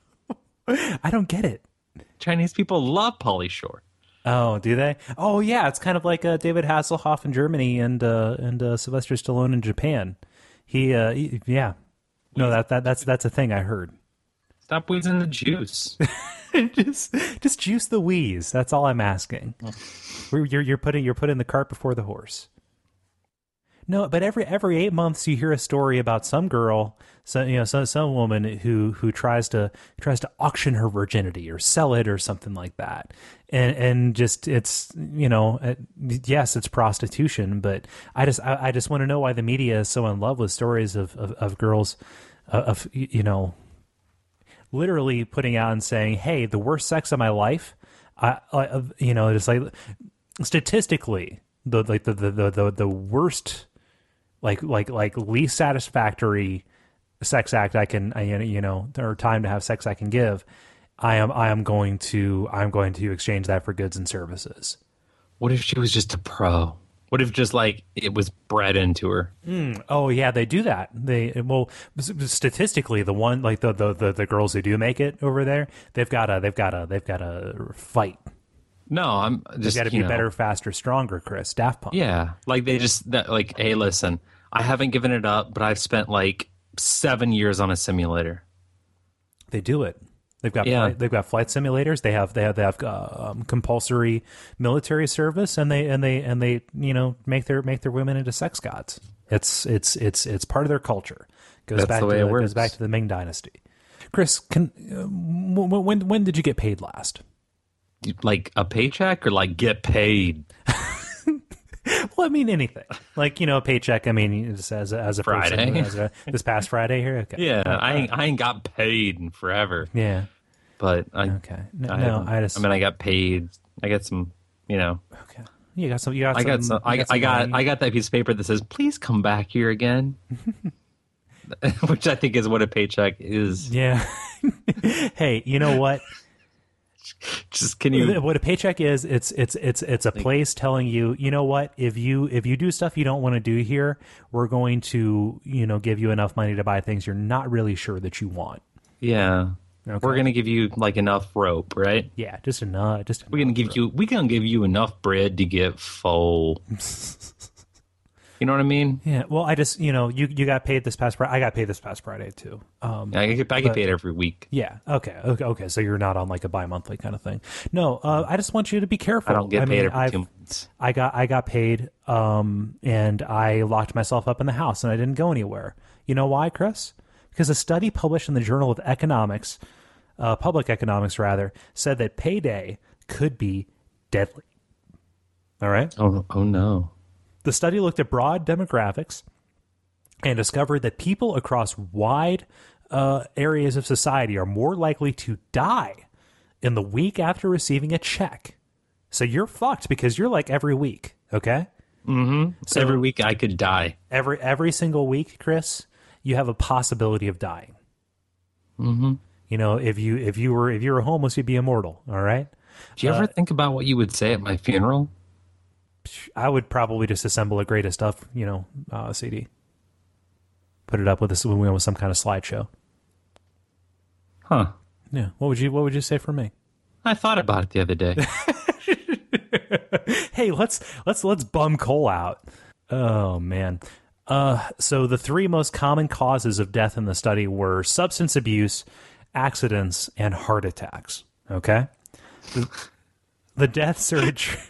I don't get it. Chinese people love Pauly Shore. Oh, do they? Oh, yeah. It's kind of like uh, David Hasselhoff in Germany and uh, and uh, Sylvester Stallone in Japan. He, uh, he yeah. No, that that that's that's a thing I heard. Stop wheezing the juice. just just juice the wheeze. That's all I'm asking. You're you're putting you're putting the cart before the horse. No, but every every eight months you hear a story about some girl, so you know, some some woman who who tries to tries to auction her virginity or sell it or something like that, and and just it's you know it, yes it's prostitution, but I just I, I just want to know why the media is so in love with stories of of, of girls, uh, of you know, literally putting out and saying, hey, the worst sex of my life, I, I you know it's like statistically the like the the the the, the worst. Like like like least satisfactory sex act I can I, you know or time to have sex I can give, I am I am going to I'm going to exchange that for goods and services. What if she was just a pro? What if just like it was bred into her? Mm, oh yeah, they do that. They well statistically the one like the, the the the girls who do make it over there, they've got a they've got a they've got a fight. No, I'm just got to be know, better, faster, stronger, Chris. Daft Punk. Yeah, like they just that, like, hey, listen, I haven't given it up, but I've spent like seven years on a simulator. They do it. They've got yeah. flight, they've got flight simulators. They have they have they have uh, um, compulsory military service, and they and they and they you know make their make their women into sex gods. It's it's it's it's part of their culture. Goes That's back the way to it works. Goes back to the Ming Dynasty. Chris, can uh, when when did you get paid last? Like a paycheck or like get paid? Well, I mean anything. Like, you know, a paycheck. I mean, just as a, as a Friday, person, as a, this past Friday here. Okay. Yeah, I ain't, I ain't got paid in forever. Yeah, but I okay. No, I, no, I just. I mean, I got paid. I got some, you know. Okay. You got some. You got. I got some, some. I, got some I got. money. I got that piece of paper that says, "Please come back here again," which I think is what a paycheck is. Yeah. Hey, you know what? Just can you? What a paycheck is? It's it's it's it's a place telling you, you know what? If you if you do stuff you don't want to do here, we're going to you know give you enough money to buy things you're not really sure that you want. Yeah. Okay. We're gonna give you like enough rope, right? Yeah, just enough. Just We're gonna give enough. you. We're gonna give you enough bread to get full. You know what I mean? Yeah. Well, I just you know you you got paid this past Friday. I got paid this past Friday too. Um, I get, I get but- paid every week. Yeah. Okay. Okay. Okay. So you're not on like a bi-monthly kind of thing. No. Uh, I just want you to be careful. I don't get I paid mean, every I've- two months. I got I got paid, um, and I locked myself up in the house, and I didn't go anywhere. You know why, Chris? Because a study published in the Journal of Economics, uh, Public Economics rather, said that payday could be deadly. All right. Oh, oh no. The study looked at broad demographics and discovered that people across wide uh, areas of society are more likely to die in the week after receiving a check. So you're fucked because you're like every week, okay? Mm-hmm. So every week I could die. Every every single week, Chris, you have a possibility of dying. Mm-hmm. You know, if you if you were if you were homeless, you'd be immortal. All right. Do you Uh, ever think about what you would say at my funeral? I would probably just assemble a greatest stuff, you know, uh, C D. Put it up with this with some kind of slideshow. Huh. Yeah. What would you What would you say for me? I thought about it the other day. Hey, let's let's let's bum Cole out. Oh man. Uh, so the three most common causes of death in the study were substance abuse, accidents, and heart attacks. Okay. The, the deaths are.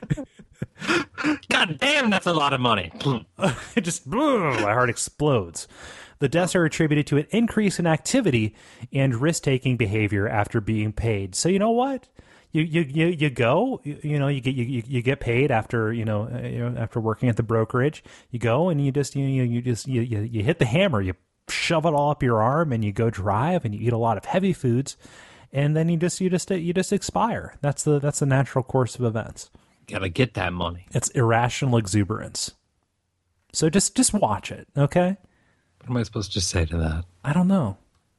God damn, that's a lot of money. It just, my heart explodes. The deaths are attributed to an increase in activity and risk-taking behavior after being paid. So you know what? You you you, you go, you, you know, you get you, you get paid after you know, uh, you know after working at the brokerage. You go and you just you you, you just you, you you hit the hammer. You shove it all up your arm and you go drive and you eat a lot of heavy foods, and then you just you just you just expire. That's the that's the natural course of events. Gotta get that money. It's irrational exuberance. So just just watch it, okay? What am I supposed to say to that? I don't know.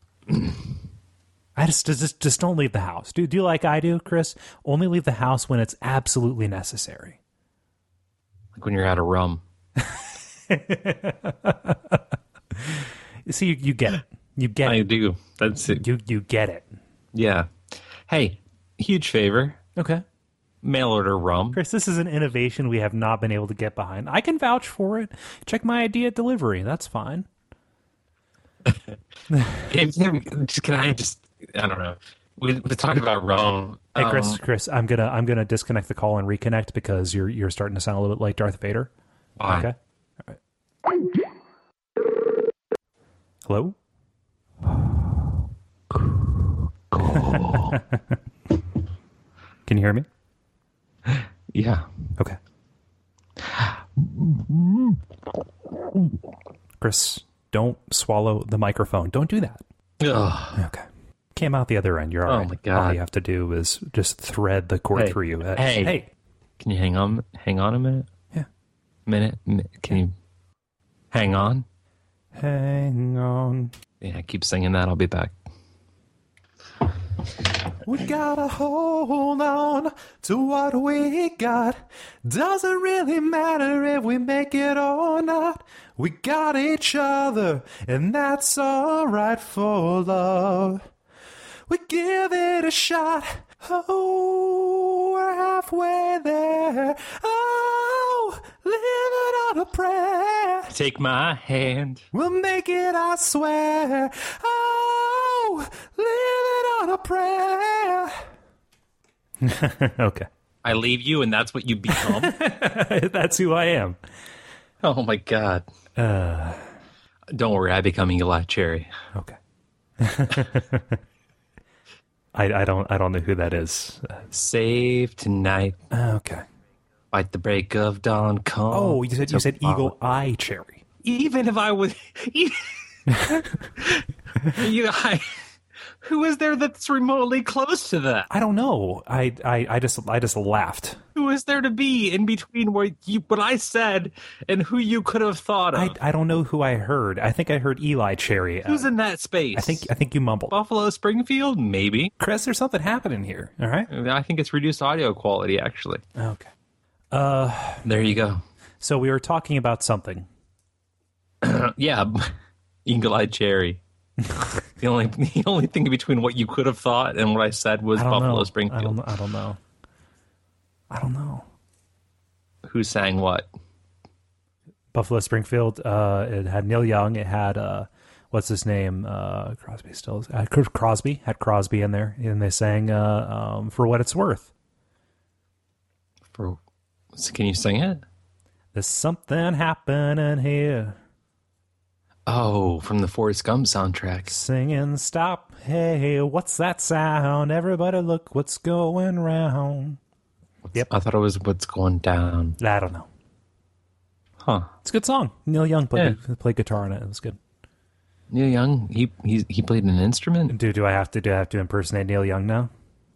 I just just just don't leave the house. Do do you like I do, Chris? Only leave the house when it's absolutely necessary. Like when you're out of rum. See, you, you get it. You get I it. do. That's it. You you get it. Yeah. Hey, huge favor. Okay. Mail order rum. Chris, this is an innovation we have not been able to get behind. I can vouch for it. Check my I D at delivery. That's fine. Can, can I just, I don't know. We, we talked about rum. Hey, Chris, Um, Chris, I'm gonna I'm gonna disconnect the call and reconnect because you're you're starting to sound a little bit like Darth Vader. why? Okay. All right. Hello? Can you hear me? Yeah. Okay. Chris, don't swallow the microphone. Don't do that. Ugh. Okay. Came out the other end. You're all Oh right. my God. All you have to do is just thread the cord Hey. through you. Uh, Hey. Hey. Can you hang on? Hang on a minute. Yeah. Minute. Mi- Can you hang on? Hang on. Yeah, keep singing that. I'll be back. We gotta hold on to what we got. Doesn't really matter if we make it or not. We got each other, and that's alright for love. We give it a shot. Oh, we're halfway there. Oh, living on a prayer. Take my hand. We'll make it, I swear. Oh, living on a prayer. Okay. I leave you, and that's what you become. That's who I am. Oh my God. Uh, Don't worry, I become Eli Cherry. okay. I, I don't I don't know who that is. Save tonight. Okay. Fight the break of dawn. Come. Oh, you said you said tomorrow. Eagle Eye Cherry. Even if I was, you, I, who is there that's remotely close to that? I don't know. I, I, I just I just laughed. Who who is there to be in between what you, what I said and who you could have thought of? I, I don't know who I heard. I think I heard Eli Cherry. Who's uh, in that space? I think I think you mumbled. Buffalo Springfield? Maybe. Chris, there's something happening here. All right. I think it's reduced audio quality, actually. Okay. Uh, there you go. So we were talking about something. Yeah, Eagle-eyed Cherry. the only the only thing between what you could have thought and what I said was I don't Buffalo know. Springfield. I don't, I don't know. I don't know. Who sang what? Buffalo Springfield. Uh, it had Neil Young. It had uh, what's his name? Uh, Crosby still. Uh, Crosby had Crosby in there, and they sang uh, um, "For What It's Worth." For can you sing it? There's something happening here. Oh, from the Forrest Gump soundtrack. Singing, stop, hey, what's that sound? Everybody look what's going round. Yep. I thought it was what's going down. I don't know. Huh. It's a good song. Neil Young played, Yeah. played guitar on it. It was good. Neil Young, he he he played an instrument? Do do I have to do I have to impersonate Neil Young now?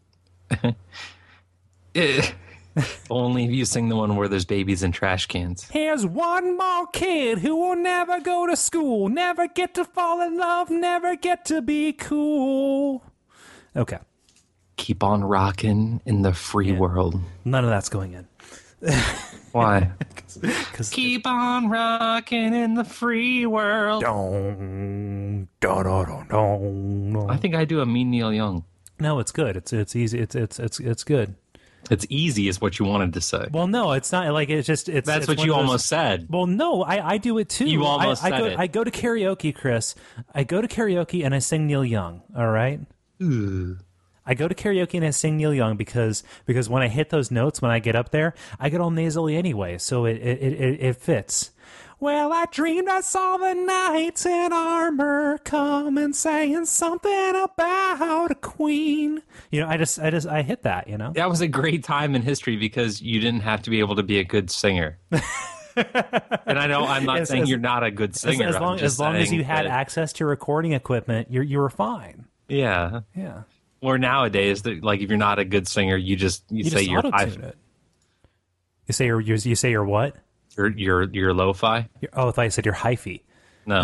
Eh. Only if you sing the one where there's babies in trash cans. Here's one more kid who will never go to school, never get to fall in love, never get to be cool. Okay. Keep on rocking in the free Yeah. world. None of that's going in. Why? Cause Keep on rocking in the free world. Dong, da, da, da, dong, dong. I think I do a mean Neil Young. No, it's good. It's it's easy. It's it's it's it's good. It's easy is what you wanted to say. Well, no, it's not like it's just it's. That's it's what one you of those- almost said. Well, no, I, I do it too. You almost I, I said go, it. I go to karaoke, Chris. I go to karaoke and I sing Neil Young. All right. Ooh. I go to karaoke and I sing Neil Young because because when I hit those notes when I get up there, I get all nasally anyway, so it it it, it fits. Well, I dreamed I saw the knights in armor coming, saying something about a queen. You know, I just, I just, I hit that. You know, That was a great time in history because you didn't have to be able to be a good singer. And I know I'm not As- saying as- you're not a good as, singer. as I'm long just as long as saying you had that- access to recording equipment, you you were fine. Yeah. Yeah, Or nowadays, that like if you're not a good singer, you just you, you say just you're high, auto-tune it. You say you're, you you say you're what? you're you're you're lo-fi. You're, oh, I thought you said you're hyphy. No.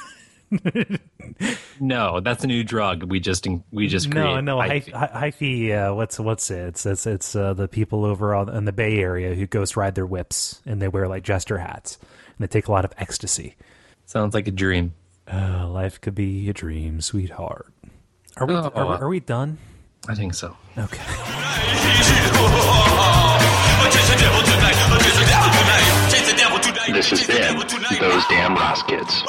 No, that's a new drug. We just we just No, create. no, I- hy- hy- hyphy. Uh, what's what's it? It's it's it's uh, the people over on, in the Bay Area who ghost ride their whips and they wear like jester hats and they take a lot of ecstasy. sounds like a dream. Uh, life could be a dream, sweetheart. Are we Oh. are, we- are we done? I think so. Okay. This has been Those Damn Ross Kids.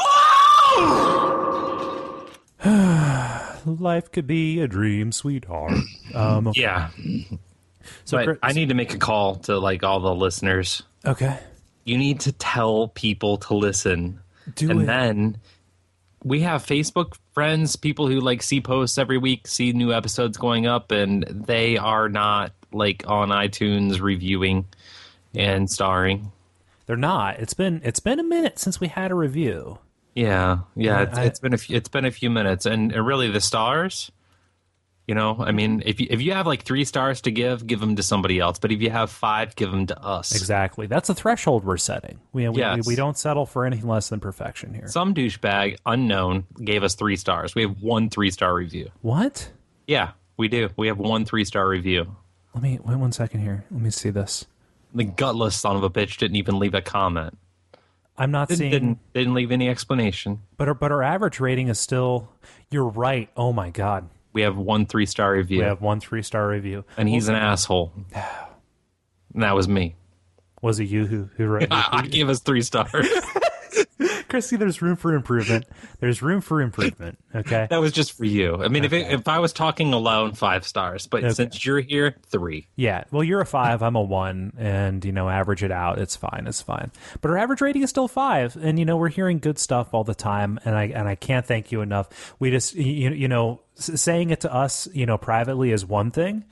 Life could be a dream, sweetheart. Um, okay. Yeah. So But Chris- I need to make a call to like all the listeners. okay. You need to tell people to listen. Do and it. then we have Facebook friends, people who like see posts every week, see new episodes going up, and they are not like on iTunes reviewing and starring. They're not. It's been it's been a minute since we had a review. Yeah, yeah, it's, I- it's been a few, it's been a few minutes, and uh, really the stars. You know, I mean, if you if you have like three stars to give, give them to somebody else. But if you have five, give them to us. Exactly. That's a threshold we're setting. We we, Yes. we, we don't settle for anything less than perfection here. Some douchebag unknown gave us three stars. We have one three star review. What? Yeah, we do. We have one three star review. Let me wait one second here. Let me see this. The gutless son of a bitch didn't even leave a comment. I'm not Didn't seeing, didn't, didn't leave any explanation. but our, but our average rating is still. You're right. Oh my god. We have one three star review, We have one three star review. and he's an asshole. And that was me. Was it you who who wrote? I, I gave us three stars. Chrissy, there's room for improvement. There's room for improvement. Okay. That was just for you. I mean, if it, if I was talking alone, five stars. But Okay. since you're here, three. Yeah. Well, you're a five. I'm a one, and you know, average it out. It's fine. It's fine. But our average rating is still five, and you know, we're hearing good stuff all the time, and I and I can't thank you enough. We just you you know, s- saying it to us, you know, privately is one thing.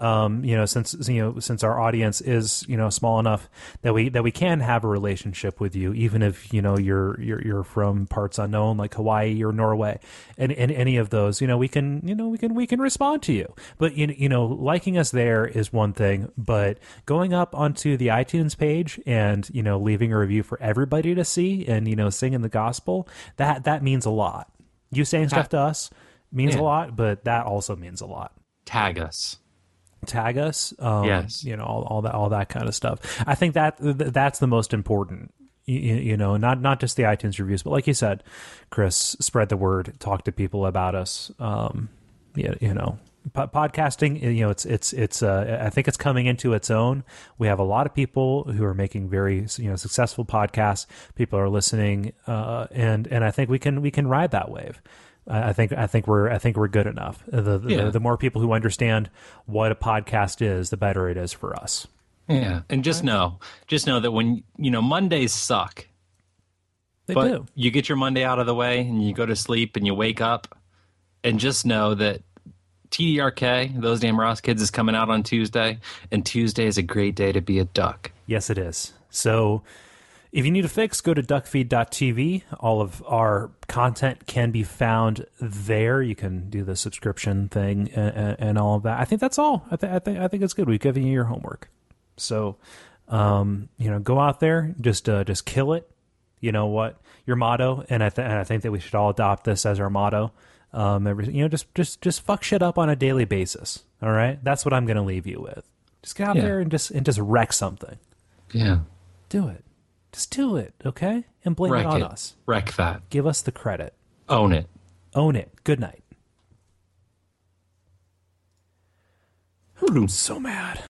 Um, you know, since you know, since our audience is you know small enough that we that we can have a relationship with you, even if you know you're you're you're from parts unknown like Hawaii or Norway, and, and any of those, you know, we can you know we can we can respond to you. But you you know, liking us there is one thing, but going up onto the iTunes page and you know leaving a review for everybody to see and you know singing the gospel, that that means a lot. You saying stuff to us means Yeah. a lot, but that also means a lot. Tag us. Tag us, um, Yes. you know, all, all that, all that kind of stuff. I think that th- that's the most important. You, you know, not not just the iTunes reviews, but like you said, Chris, spread the word, talk to people about us. Um, you, you know, po- podcasting, you know, it's it's it's. Uh, I think it's coming into its own. We have a lot of people who are making very you know successful podcasts. People are listening, uh, and and I think we can we can ride that wave. I think I think we're I think we're good enough. The the, Yeah. the more people who understand what a podcast is, the better it is for us. Yeah. And just know, just know that when, you know, Mondays suck, They but do. you get your Monday out of the way and you go to sleep and you wake up and just know that T D R K, Those Damn Ross Kids, is coming out on Tuesday, and Tuesday is a great day to be a duck. Yes, it is. So if you need a fix, go to duckfeed dot t v. All of our content can be found there. You can do the subscription thing and, and all of that. I think that's all. I, th- I think I think it's good. We've given you your homework. So, um, you know, go out there, just uh, just kill it. You know what your motto, and I th- and I think that we should all adopt this as our motto. Um, every, you know, just just just fuck shit up on a daily basis. All right, that's what I'm going to leave you with. Just get out Yeah. there and just and just wreck something. Yeah. Do it. Just do it, okay? And blame Wreck it on it. us. Wreck that. Give us the credit. Own it. Own it. Good night. I'm so mad.